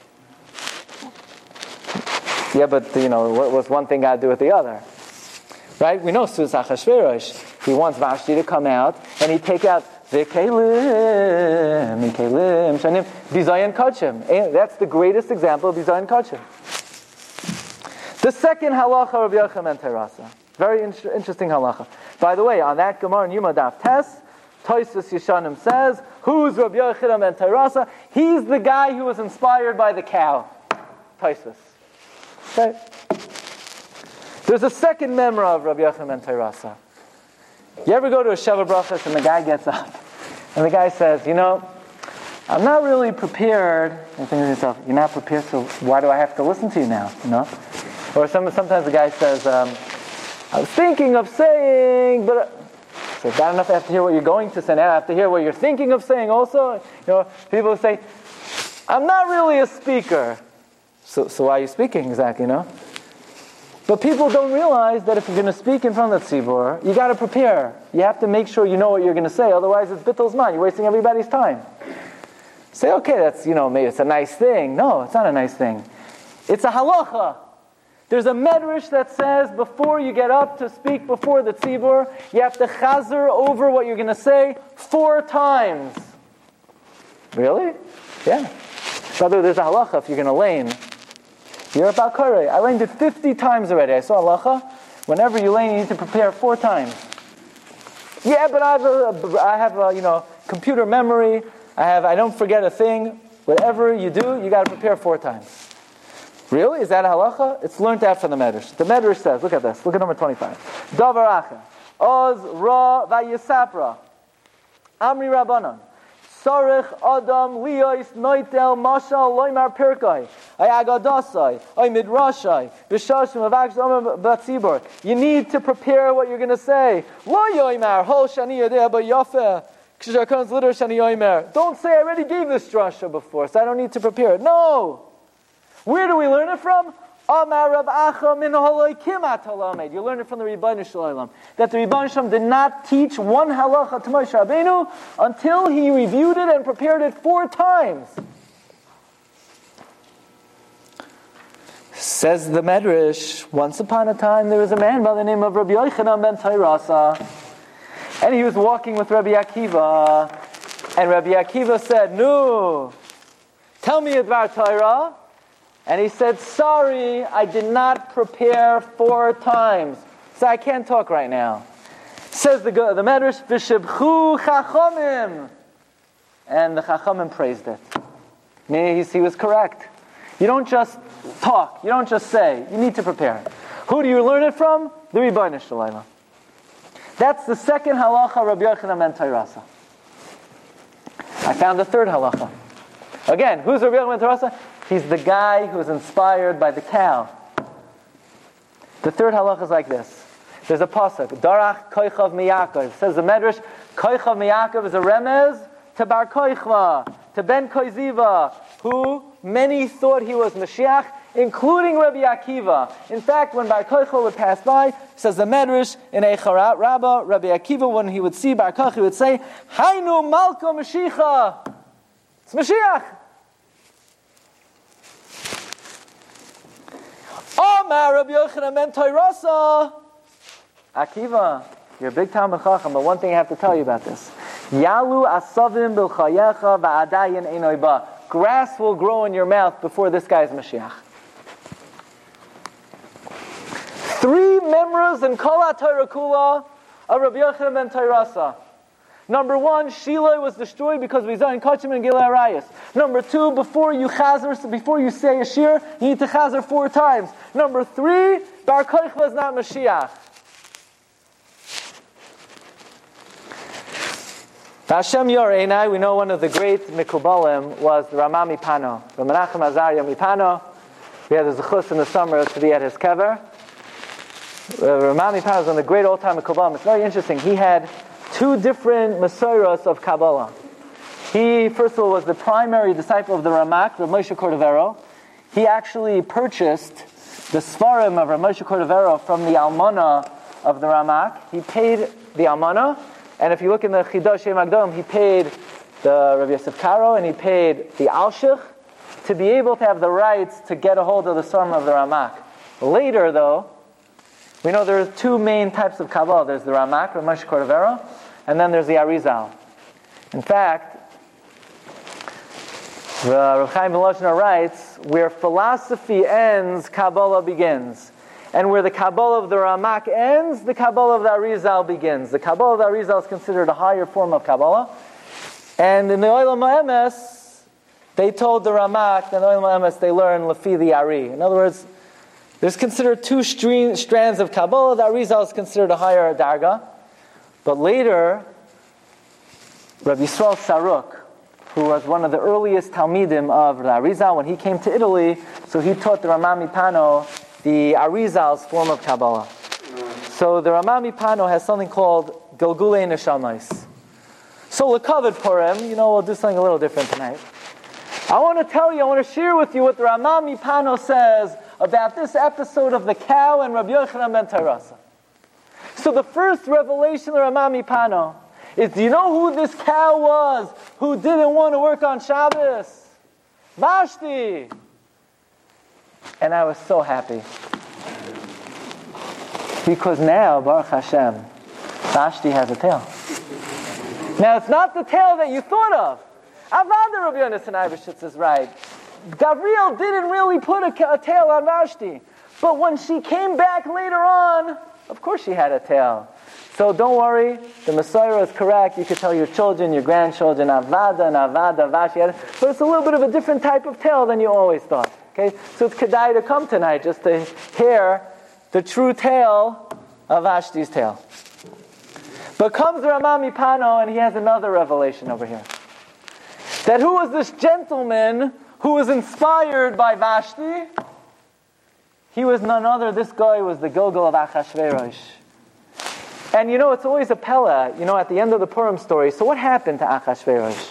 Speaker 2: Yeah, but you know, what was one thing got to do with the other? Right? We know Sudas Achashverosh. He wants Vashti to come out, and he'd take out V'kelim, V'kelim, Shanim, Bizayon Kadshim. That's the greatest example of Bizayon Kadshim. The second halacha of Yochanan ben Tairasa. Very in- interesting halacha. By the way, on that Gemara in Yuma Daf Tes, Tosfos Yeshanim says, who's Rabbi Yochanan ben Tairasa? He's the guy who was inspired by the cow. Tosfos. Okay. There's a second memra of Rabbi Yochanan ben Tairasa. You ever go to a Sheva Brachos and the guy gets up and the guy says, you know, I'm not really prepared. And think to yourself, you're not prepared, so why do I have to listen to you now? You know? Or some, sometimes the guy says, um, I was thinking of saying, but... So bad enough I have to hear what you're going to say, now I have to hear what you're thinking of saying also. You know, people say, I'm not really a speaker. So, so why are you speaking exactly, you know? But people don't realize that if you're going to speak in front of the tzibur, you got to prepare. You have to make sure you know what you're going to say, otherwise it's bittul zman. You're wasting everybody's time. Say, okay, that's, you know, maybe it's a nice thing. No, it's not a nice thing. It's a halacha. There's a medrash that says before you get up to speak before the tzibur, you have to chazer over what you're going to say four times. Really? Yeah. By the way, there's a halacha if you're going to lane. You're about Koreh. I laned it fifty times already. I saw halacha. Whenever you lane, you need to prepare four times. Yeah, but I have a, I have a, you know, computer memory. I have, I don't forget a thing. Whatever you do, you got to prepare four times. Really? Is that a halacha? It's learned out from the Medrash. The Medrash says, look at this. Look at number twenty-five. Davar acha. Oz ra vayisapra. Amri Rabbanon. Sarich Adam Liyos Noitel Mashal Loimar Pirkai Ayagadasai Ay Midrashai Vishashim Avaksham Batzibor. You need to prepare what you're going to say. Lo Yoimar Hol Shani Yodeh Ba Yafeh Kshakans Litter Shani Yoimar. Don't say I already gave this drasha before, so I don't need to prepare it. No. Where do we learn it from? Amar Rav Acha min haloi kimat halamed. You learn it from the Rebbeinu Shalom that the Rebbeinu Shalom did not teach one halacha to Moshe Rabbeinu until he reviewed it and prepared it four times. Says the Medrash, once upon a time there was a man by the name of Rabbi Yochanan ben Tairasa, and he was walking with Rabbi Akiva, and Rabbi Akiva said, "No, tell me Advar Torah." And he said, sorry, I did not prepare four times, so I can't talk right now. Says the the Medrash, V'shebchu chachamim. And the chachamim praised it. Meaning he was correct. You don't just talk, you don't just say, you need to prepare. Who do you learn it from? The Rebbeinu Shalom. That's the second halacha, Rabbi Yochanan ben Tairasa. I found the third halacha. Again, who's Rabbi Yochanan ben Tairasa? He's the guy who was inspired by the cow. The third halacha is like this. There's a pasuk, Darach Koichav Miyakov. It says the Medrash, Koichav Miyakov is a remez to Bar Koichva, to Ben Koiziva, who many thought he was Mashiach, including Rabbi Akiva. In fact, when Bar Koichva would pass by, says the Medrash in Eicharat Rabbah, Rabbi Akiva, when he would see Bar Koichva, he would say, Hainu Malka Mashiach. It's Mashiach. Omar Rabbi Yochanan ben Tairasa. Akiva, you're a big Talmid Chacham, but one thing I have to tell you about this. Yalu asavim b'chayecha va'adayin einoi ba. Grass will grow in your mouth before this guy's Mashiach. Three memras in Kol HaTorah Kula of Rabbi Yochanan ben Tairasa. Number one, Shiloh was destroyed because we zayin kachim and Gilei Arayos. Number two, before you chazer, before you say a shir, you need to chazer four times. Number three, Bar Koichva is not Mashiach. Hashem Yoreinai, we know one of the great Mikubalim was the Rama Mipano, the Menachem Azariah Mipano. We had the zechus in the summer to be at his kever. Uh, Rama Mipano is one of the great old-time Mikubalim. It's very interesting. He had two different Masoros of Kabbalah. He, first of all, was the primary disciple of the Ramak, Rav Moshe Cordovero. He actually purchased the Sfarim of Rav Moshe Cordovero from the Almana of the Ramak. He paid the Almana, and if you look in the Chidosh Magdom, he paid the Rav Yosef Karo, and he paid the Alshich to be able to have the rights to get a hold of the Sfarim of the Ramak. Later, though, we know there's two main types of Kabbalah. There's the Ramak, Rav Moshe Cordovero, and then there's the Arizal. In fact, Rav Chaim Volozhiner writes, where philosophy ends, Kabbalah begins. And where the Kabbalah of the Ramak ends, the Kabbalah of the Arizal begins. The Kabbalah of the Arizal is considered a higher form of Kabbalah. And in the Olam HaEmes, they told the Ramak, and the Olam HaEmes, they learn Lefi the Ari. In other words, there's considered two stream, strands of Kabbalah. The Arizal is considered a higher darga. But later, Rabbi Yisrael Saruk, who was one of the earliest Talmidim of the Arizal, when he came to Italy, so he taught the Rama Mipano the Arizal's form of Kabbalah. So the Rama Mipano has something called Gilgulei Neshamos. So Lekavod Purim, you know, we'll do something a little different tonight. I want to tell you, I want to share with you what the Rama Mipano says about this episode of the cow and Rabbi Yochanan ben Terasa. So the first revelation of the Rama Mipano is, do you know who this cow was who didn't want to work on Shabbos? Vashti. And I was so happy. Because now, Baruch Hashem, Vashti has a tail. Now it's not the tail that you thought of. Avada Rabbi Yonasan Eibeshitz is right. Gabriel didn't really put a, a tail on Vashti. But when she came back later on, of course she had a tail. So don't worry, the Messiah is correct. You could tell your children, your grandchildren, Avada and Avada, Vashti. But it's a little bit of a different type of tail than you always thought. Okay, so it's kedai to come tonight just to hear the true tale of Vashti's tail. But comes the Rama Mipano and he has another revelation over here. That who was this gentleman who was inspired by Vashti? He was none other, this guy was the Gilgal of Achashverosh. And you know, it's always a pella, you know, at the end of the Purim story. So what happened to Achashverosh?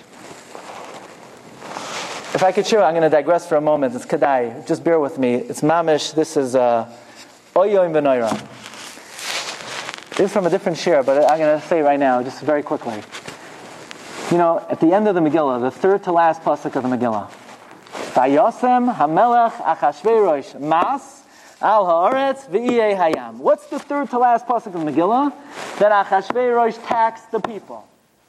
Speaker 2: If I could share, I'm going to digress for a moment. It's Kedai. Just bear with me. It's Mamish. This is uh, Oyoim B'Noira. This is from a different share, but I'm going to say right now, just very quickly. You know, at the end of the Megillah, the third to last pasuk of the Megillah, Vayosem Hamelech Achashverosh Mas Al Haaretz V'Iyei Hayam. What's the third to last pasuk of the Megillah? That Achashverosh taxed the people.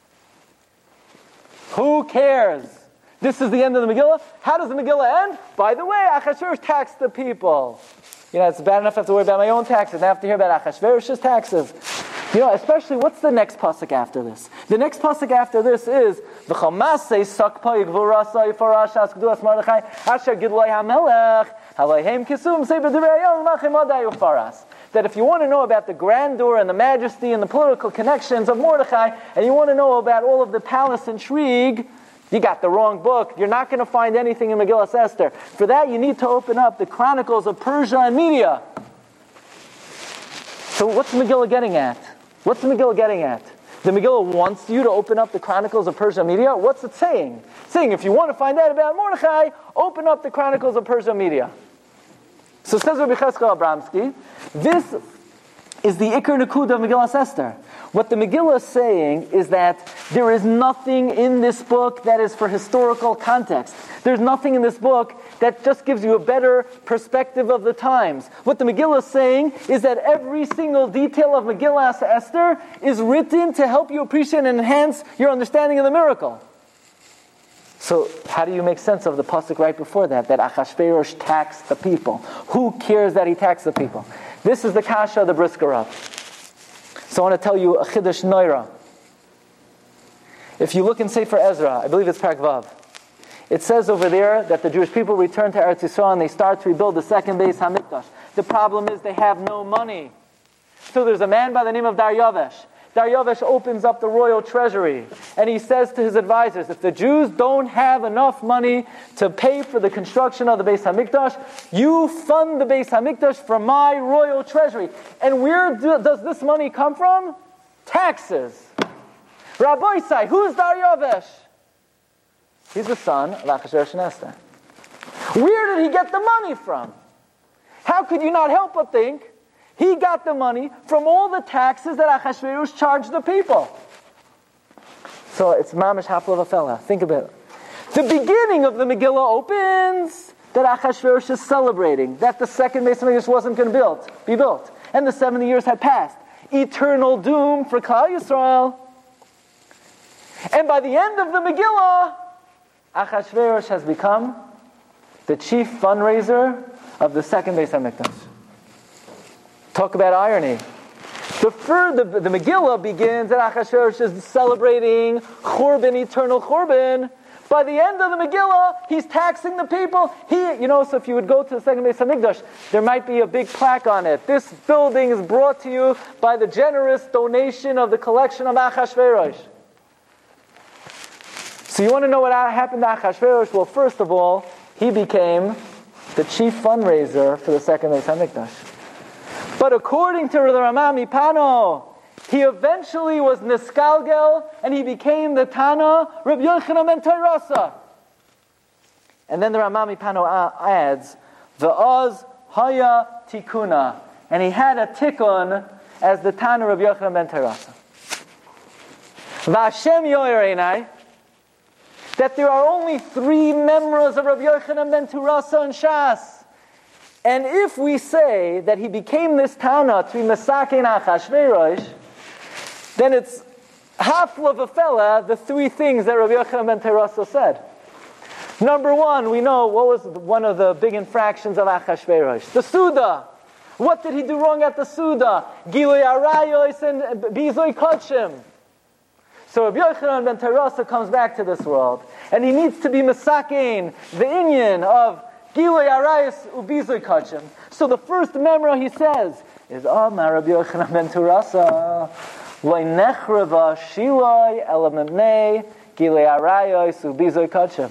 Speaker 2: Who cares? This is the end of the Megillah. How does the Megillah end? By the way, Achashverosh taxed the people. You know, it's bad enough I have to worry about my own taxes. I have to hear about Achashverosh's taxes. You know, especially, what's the next pasuk after this? The next pasuk after this is V'chomasei sakpa yigvurasai farashas k'duas Mordechai asher gidloi hamelech halayhem kisum sefer divrei hayom machem adai ufaras. That if you want to know about the grandeur and the majesty and the political connections of Mordechai, and you want to know about all of the palace intrigue, you got the wrong book. You're not going to find anything in Megillah Esther. For that, you need to open up the Chronicles of Persia and Media. So what's the Megillah getting at? What's the Megillah getting at? The Megillah wants you to open up the Chronicles of Persia and Media. What's it saying? It's saying, if you want to find out about Mordechai, open up the Chronicles of Persia and Media. So says Rabbi Cheskel Abramsky, this is the Iker Nakuda of Megillah Esther. What the Megillah is saying is that there is nothing in this book that is for historical context. There's nothing in this book that just gives you a better perspective of the times. What the Megillah is saying is that every single detail of Megillah Esther is written to help you appreciate and enhance your understanding of the miracle. So how do you make sense of the pasuk right before that, that Achashverosh taxed the people? Who cares that he taxed the people? This is the kasha of the Brisker Rav. So I want to tell you a Chiddush Noira. If you look in Sefer Ezra, I believe it's Parak Vav, it says over there that the Jewish people return to Eretz Yisrael and they start to rebuild the second Beis HaMikdash. The problem is they have no money. So there's a man by the name of Daryavesh. Daryavesh opens up the royal treasury and he says to his advisors, if the Jews don't have enough money to pay for the construction of the Beis HaMikdash, you fund the Beis HaMikdash from my royal treasury. And where do, does this money come from? Taxes. Rabbi Isai, who's Daryavesh? He's the son of Achashverosh and Esther. Where did he get the money from? How could you not help but think he got the money from all the taxes that Achashverosh charged the people? So it's mamish hapla of a fella. Think about it. The beginning of the Megillah opens that Achashverosh is celebrating that the second Beis HaMikdash wasn't going to build, be built. And the seventy years had passed. Eternal doom for Klal Yisrael. And by the end of the Megillah, Achashverosh has become the chief fundraiser of the second Beis HaMikdash. Talk about irony. The, further, the, the Megillah begins that Achashverosh is celebrating Churban, eternal Churban. By the end of the Megillah, he's taxing the people. He, you know, so if you would go to the second Beis HaMikdash, there might be a big plaque on it. This building is brought to you by the generous donation of the collection of Achashverosh. So you want to know what happened to Achashverosh? Well, first of all, he became the chief fundraiser for the second Beis HaMikdash. But according to the Rama Mipano, he eventually was niskalgel, and he became the Tana, Rabbi Yochanan ben Teirasa. And then the Ramami Pano adds, V'oz haya tikuna. And he had a tikkun as the Tana Rabbi Yochanan ben Teirasa. V'Hashem yoyer einai, that there are only three members of Rabbi Yochanan ben Teirasa and Shas. And if we say that he became this Tana to be Mesakein Achashverosh, then it's half of a fella, the three things that Rabbi Yochanan ben Teirasa said. Number one, we know what was one of the big infractions of Achashverosh. The Suda. What did he do wrong at the Suda? Gilui Arayos and Bizoi Kodshim. So Rabbi Yochanan ben Teirasa comes back to this world, and he needs to be Mesakein, the inyan of Gilui Arayos Ubizoi Kodshim. So the first memra he says is, Oh, my Rabbi Yochanan ben Teirasa, Loi nechreva shiloi elamemnei Gilui Arayos Ubizoi Kodshim.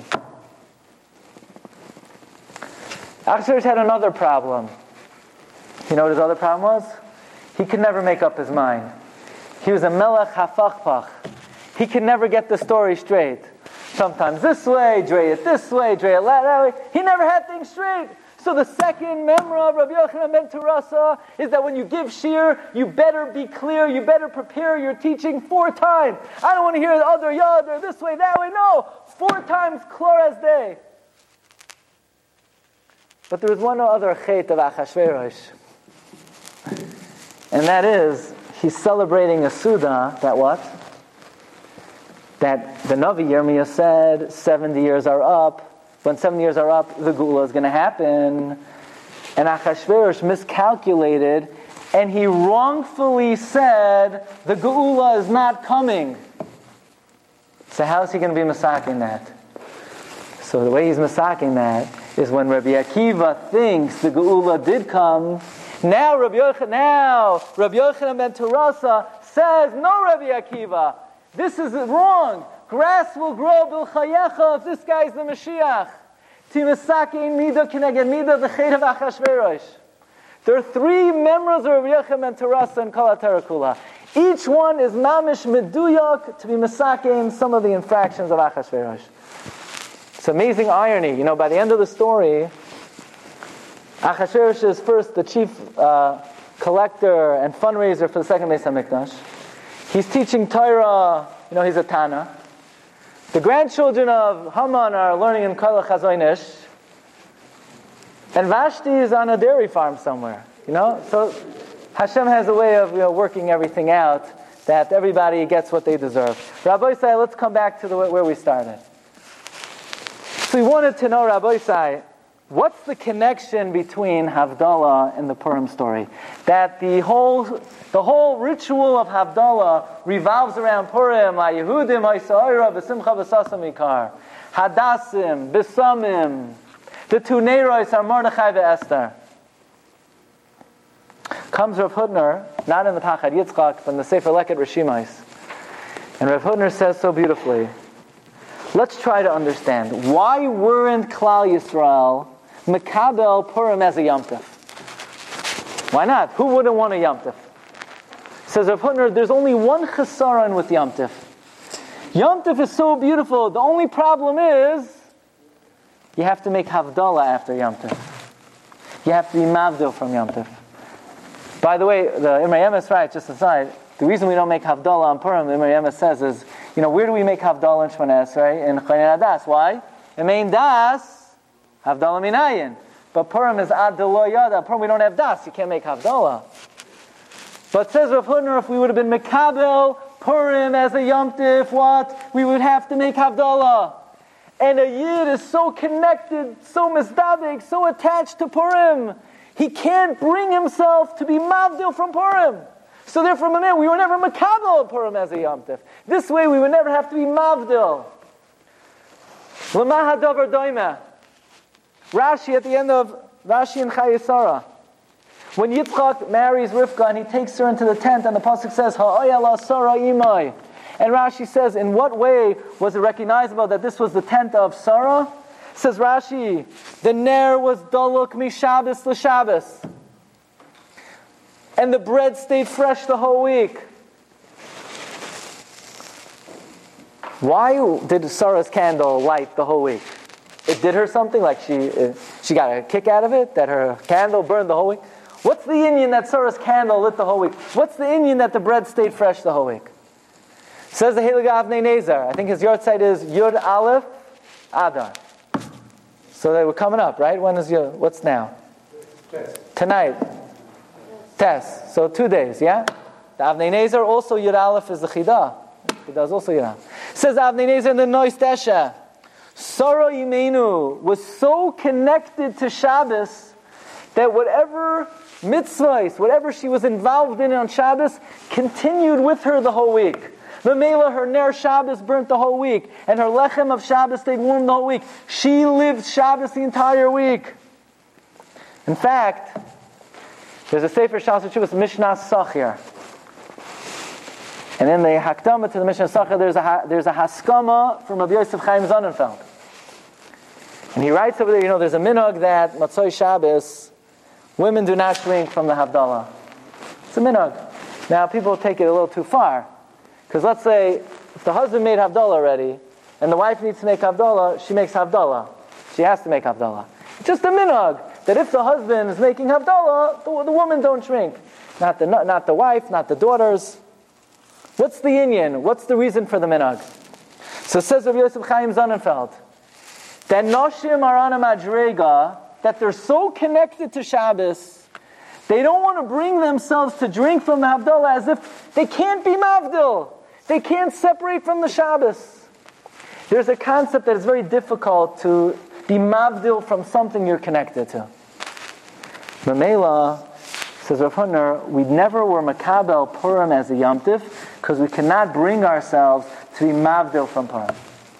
Speaker 2: Achashverosh had another problem. You know what his other problem was? He could never make up his mind. He was a melech hafachpach. He could never get the story straight. Sometimes this way, dre it this way, dre it that way. He never had things straight. So the second memra of Rabbi Yochanan ben Teirasa is that when you give shir, you better be clear, you better prepare your teaching four times. I don't want to hear the other yad or this way, that way. No, four times klar as day. But there was one other chait of Achashverosh, and that is he's celebrating a Suda that what? That the Navi Yirmiyah said seventy years are up. When seventy years are up, the Geula is going to happen. And Achashverosh miscalculated, and he wrongfully said the Geula is not coming. So how is he going to be masaking that? So the way he's masaking that is when Rabbi Akiva thinks the Geula did come. Now Rabbi Yochanan, now Rabbi Yochanan ben Teirasa says, no, Rabbi Akiva, this is wrong. Grass will grow b'chayecha if this guy's the Mashiach. Timasakein mida kineged mida the chet of Achashverosh. There are three members of Rabbi Yochanan ben Teirasa and Kol HaTorah Kula. Each one is mamish meduyak to be masakein some of the infractions of Achashverosh. It's amazing irony. You know, by the end of the story, Achashverosh is first the chief uh, collector and fundraiser for the second Beis HaMikdash. He's teaching Torah. You know, he's a Tana. The grandchildren of Haman are learning in Kol HaChazoinish. And Vashti is on a dairy farm somewhere. You know, so Hashem has a way of you know, working everything out that everybody gets what they deserve. Rabbi Isai, let's come back to the, where we started. So we wanted to know, Rabbi Isai, what's the connection between Havdalah and the Purim story? That the whole the whole ritual of Havdalah revolves around Purim, Yehudim, Ha'isa'ira, B'simcha, B'sasam Ikar, Hadassim, B'samim, the two Neiros are Mordechai v'Esther. Comes Rav Hutner, not in the Pachad Yitzchak, but in the Sefer Leket Rishimais. And Rav Hutner says so beautifully, let's try to understand, why weren't Klal Yisrael Mekabel Purim as a Yom Tov? Why not? Who wouldn't want a Yom Tov? Says Rav Hutner, there's only one chesaron with Yom Tov. Yom Tov is so beautiful, the only problem is you have to make Havdalah after Yom Tov. You have to be Mavdil from Yom Tov. By the way, the Imrei Emes, right, just aside, the reason we don't make Havdalah on Purim, the Imrei Emes says is, you know, where do we make Havdalah in Shemona Esrei? In Chonin Adas. Why? It mean Das, Havdalah Minayin. But Purim is Ad Delo Yada. Purim we don't have Das, you can't make Havdalah. But says Rav Hutner, if we would have been Mekabel Purim as a Yom Tif, what? We would have to make Havdalah. And a Yid is so connected, so misdavik, so attached to Purim. He can't bring himself to be Mavdil from Purim. So therefore, we were never Mekabel Purim as a Yom Tif. This way, we would never have to be Mavdil. L'ma hadavar doimeh. Rashi at the end of Rashi and Chayesara. When Yitzchak marries Rivka and he takes her into the tent, and the pasuk says, Ha'oya la Sarah imai. And Rashi says, in what way was it recognizable that this was the tent of Sarah? Says Rashi, the ner was daluk mishabbos l'shabbos. And the bread stayed fresh the whole week. Why did Sarah's candle light the whole week? It did her something, like she she got a kick out of it, that her candle burned the whole week. What's the inyan that Sarah's candle lit the whole week? What's the inyan that the bread stayed fresh the whole week? Says the Heilige Avnei Nezer. I think his yahrzeit is Yud Aleph Adar. So they were coming up, right? When is your, what's now? Tonight. Tess. So two days, yeah? The Avnei Nezer, also Yud Aleph is the Chidah. He does also Yud Aleph. Says Avnei Nezer in the Nois Tesha. Sarah Imenu was so connected to Shabbos that whatever mitzvahs, whatever she was involved in on Shabbos, continued with her the whole week. Mamela, her Ner Shabbos burnt the whole week, and her Lechem of Shabbos stayed warm the whole week. She lived Shabbos the entire week. In fact, there's a Sefer Shas Tshuvos, Mishnah Sachir. And in the Hakdama to the Mishnah Sachir, there's a, there's a Haskama from Rabbi Yosef Chaim Sonnenfeld. And he writes over there, you know, there's a minhag that Matzoi Shabbos, women do not shrink from the Havdalah. It's a minhag. Now, people take it a little too far. Because let's say, if the husband made Havdalah already, and the wife needs to make Havdalah, she makes Havdalah. She has to make Havdalah. It's just a minhag, that if the husband is making Havdalah, the, the woman don't shrink. Not the, not the wife, not the daughters. What's the inyan? What's the reason for the minhag? So it says Rabbi Yosef Chaim Sonnenfeld, that Noshim are on a madrega, that they're so connected to Shabbos, they don't want to bring themselves to drink from the Havdalah as if they can't be Mavdil. They can't separate from the Shabbos. There's a concept that is very difficult to be Mavdil from something you're connected to. Mamela, says Rav Hutner, we never were Makabel Purim as a Yom Tif because we cannot bring ourselves to be Mavdil from Purim.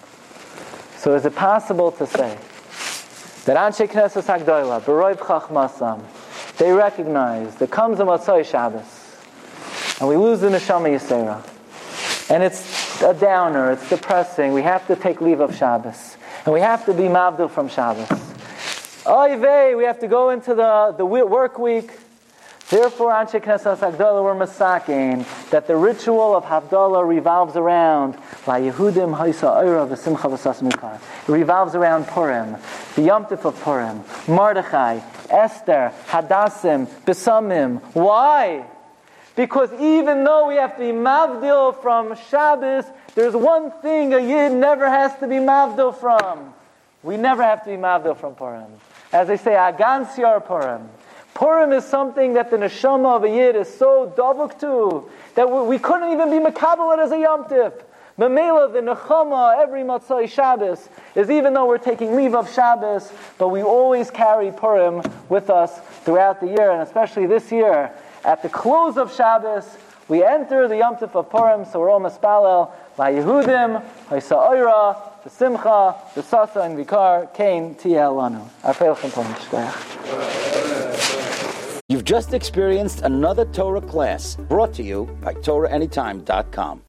Speaker 2: So is it possible to say that Anshe Knesset Hagdolah, B'roiv Chachmasam, they recognize there comes a Matzoi Shabbos, and we lose the Neshama Yisera, and it's a downer, it's depressing, we have to take leave of Shabbos, and we have to be Mavdil from Shabbos. Oy vey, we have to go into the, the work week. Therefore, Anshe Knesset Hagdolah were masakin that the ritual of Havdalah revolves around La Yehudim Haisa Eira V'Simcha V'Sas Mikar. It revolves around Purim, the Yom Tif of Purim, Mordechai, Esther, Hadassim, Besamim. Why? Because even though we have to be Mavdil from Shabbos, there's one thing a Yid never has to be Mavdil from. We never have to be Mavdil from Purim. As they say, Agan Siar Purim. Purim is something that the neshama of a Yid is so davuk to that we, we couldn't even be makabel it as a Yom Tif. Mamela, the nechama, every Matzai Shabbos, is even though we're taking leave of Shabbos, but we always carry Purim with us throughout the year, and especially this year, at the close of Shabbos, we enter the Yom Tif of Purim, so we're all mispalel, La Yehudim, Haisa Oira, the Simcha, the Sasa, and Vikar, Kain, Tiel Lanu.
Speaker 1: You've just experienced another Torah class brought to you by Torah Anytime dot com.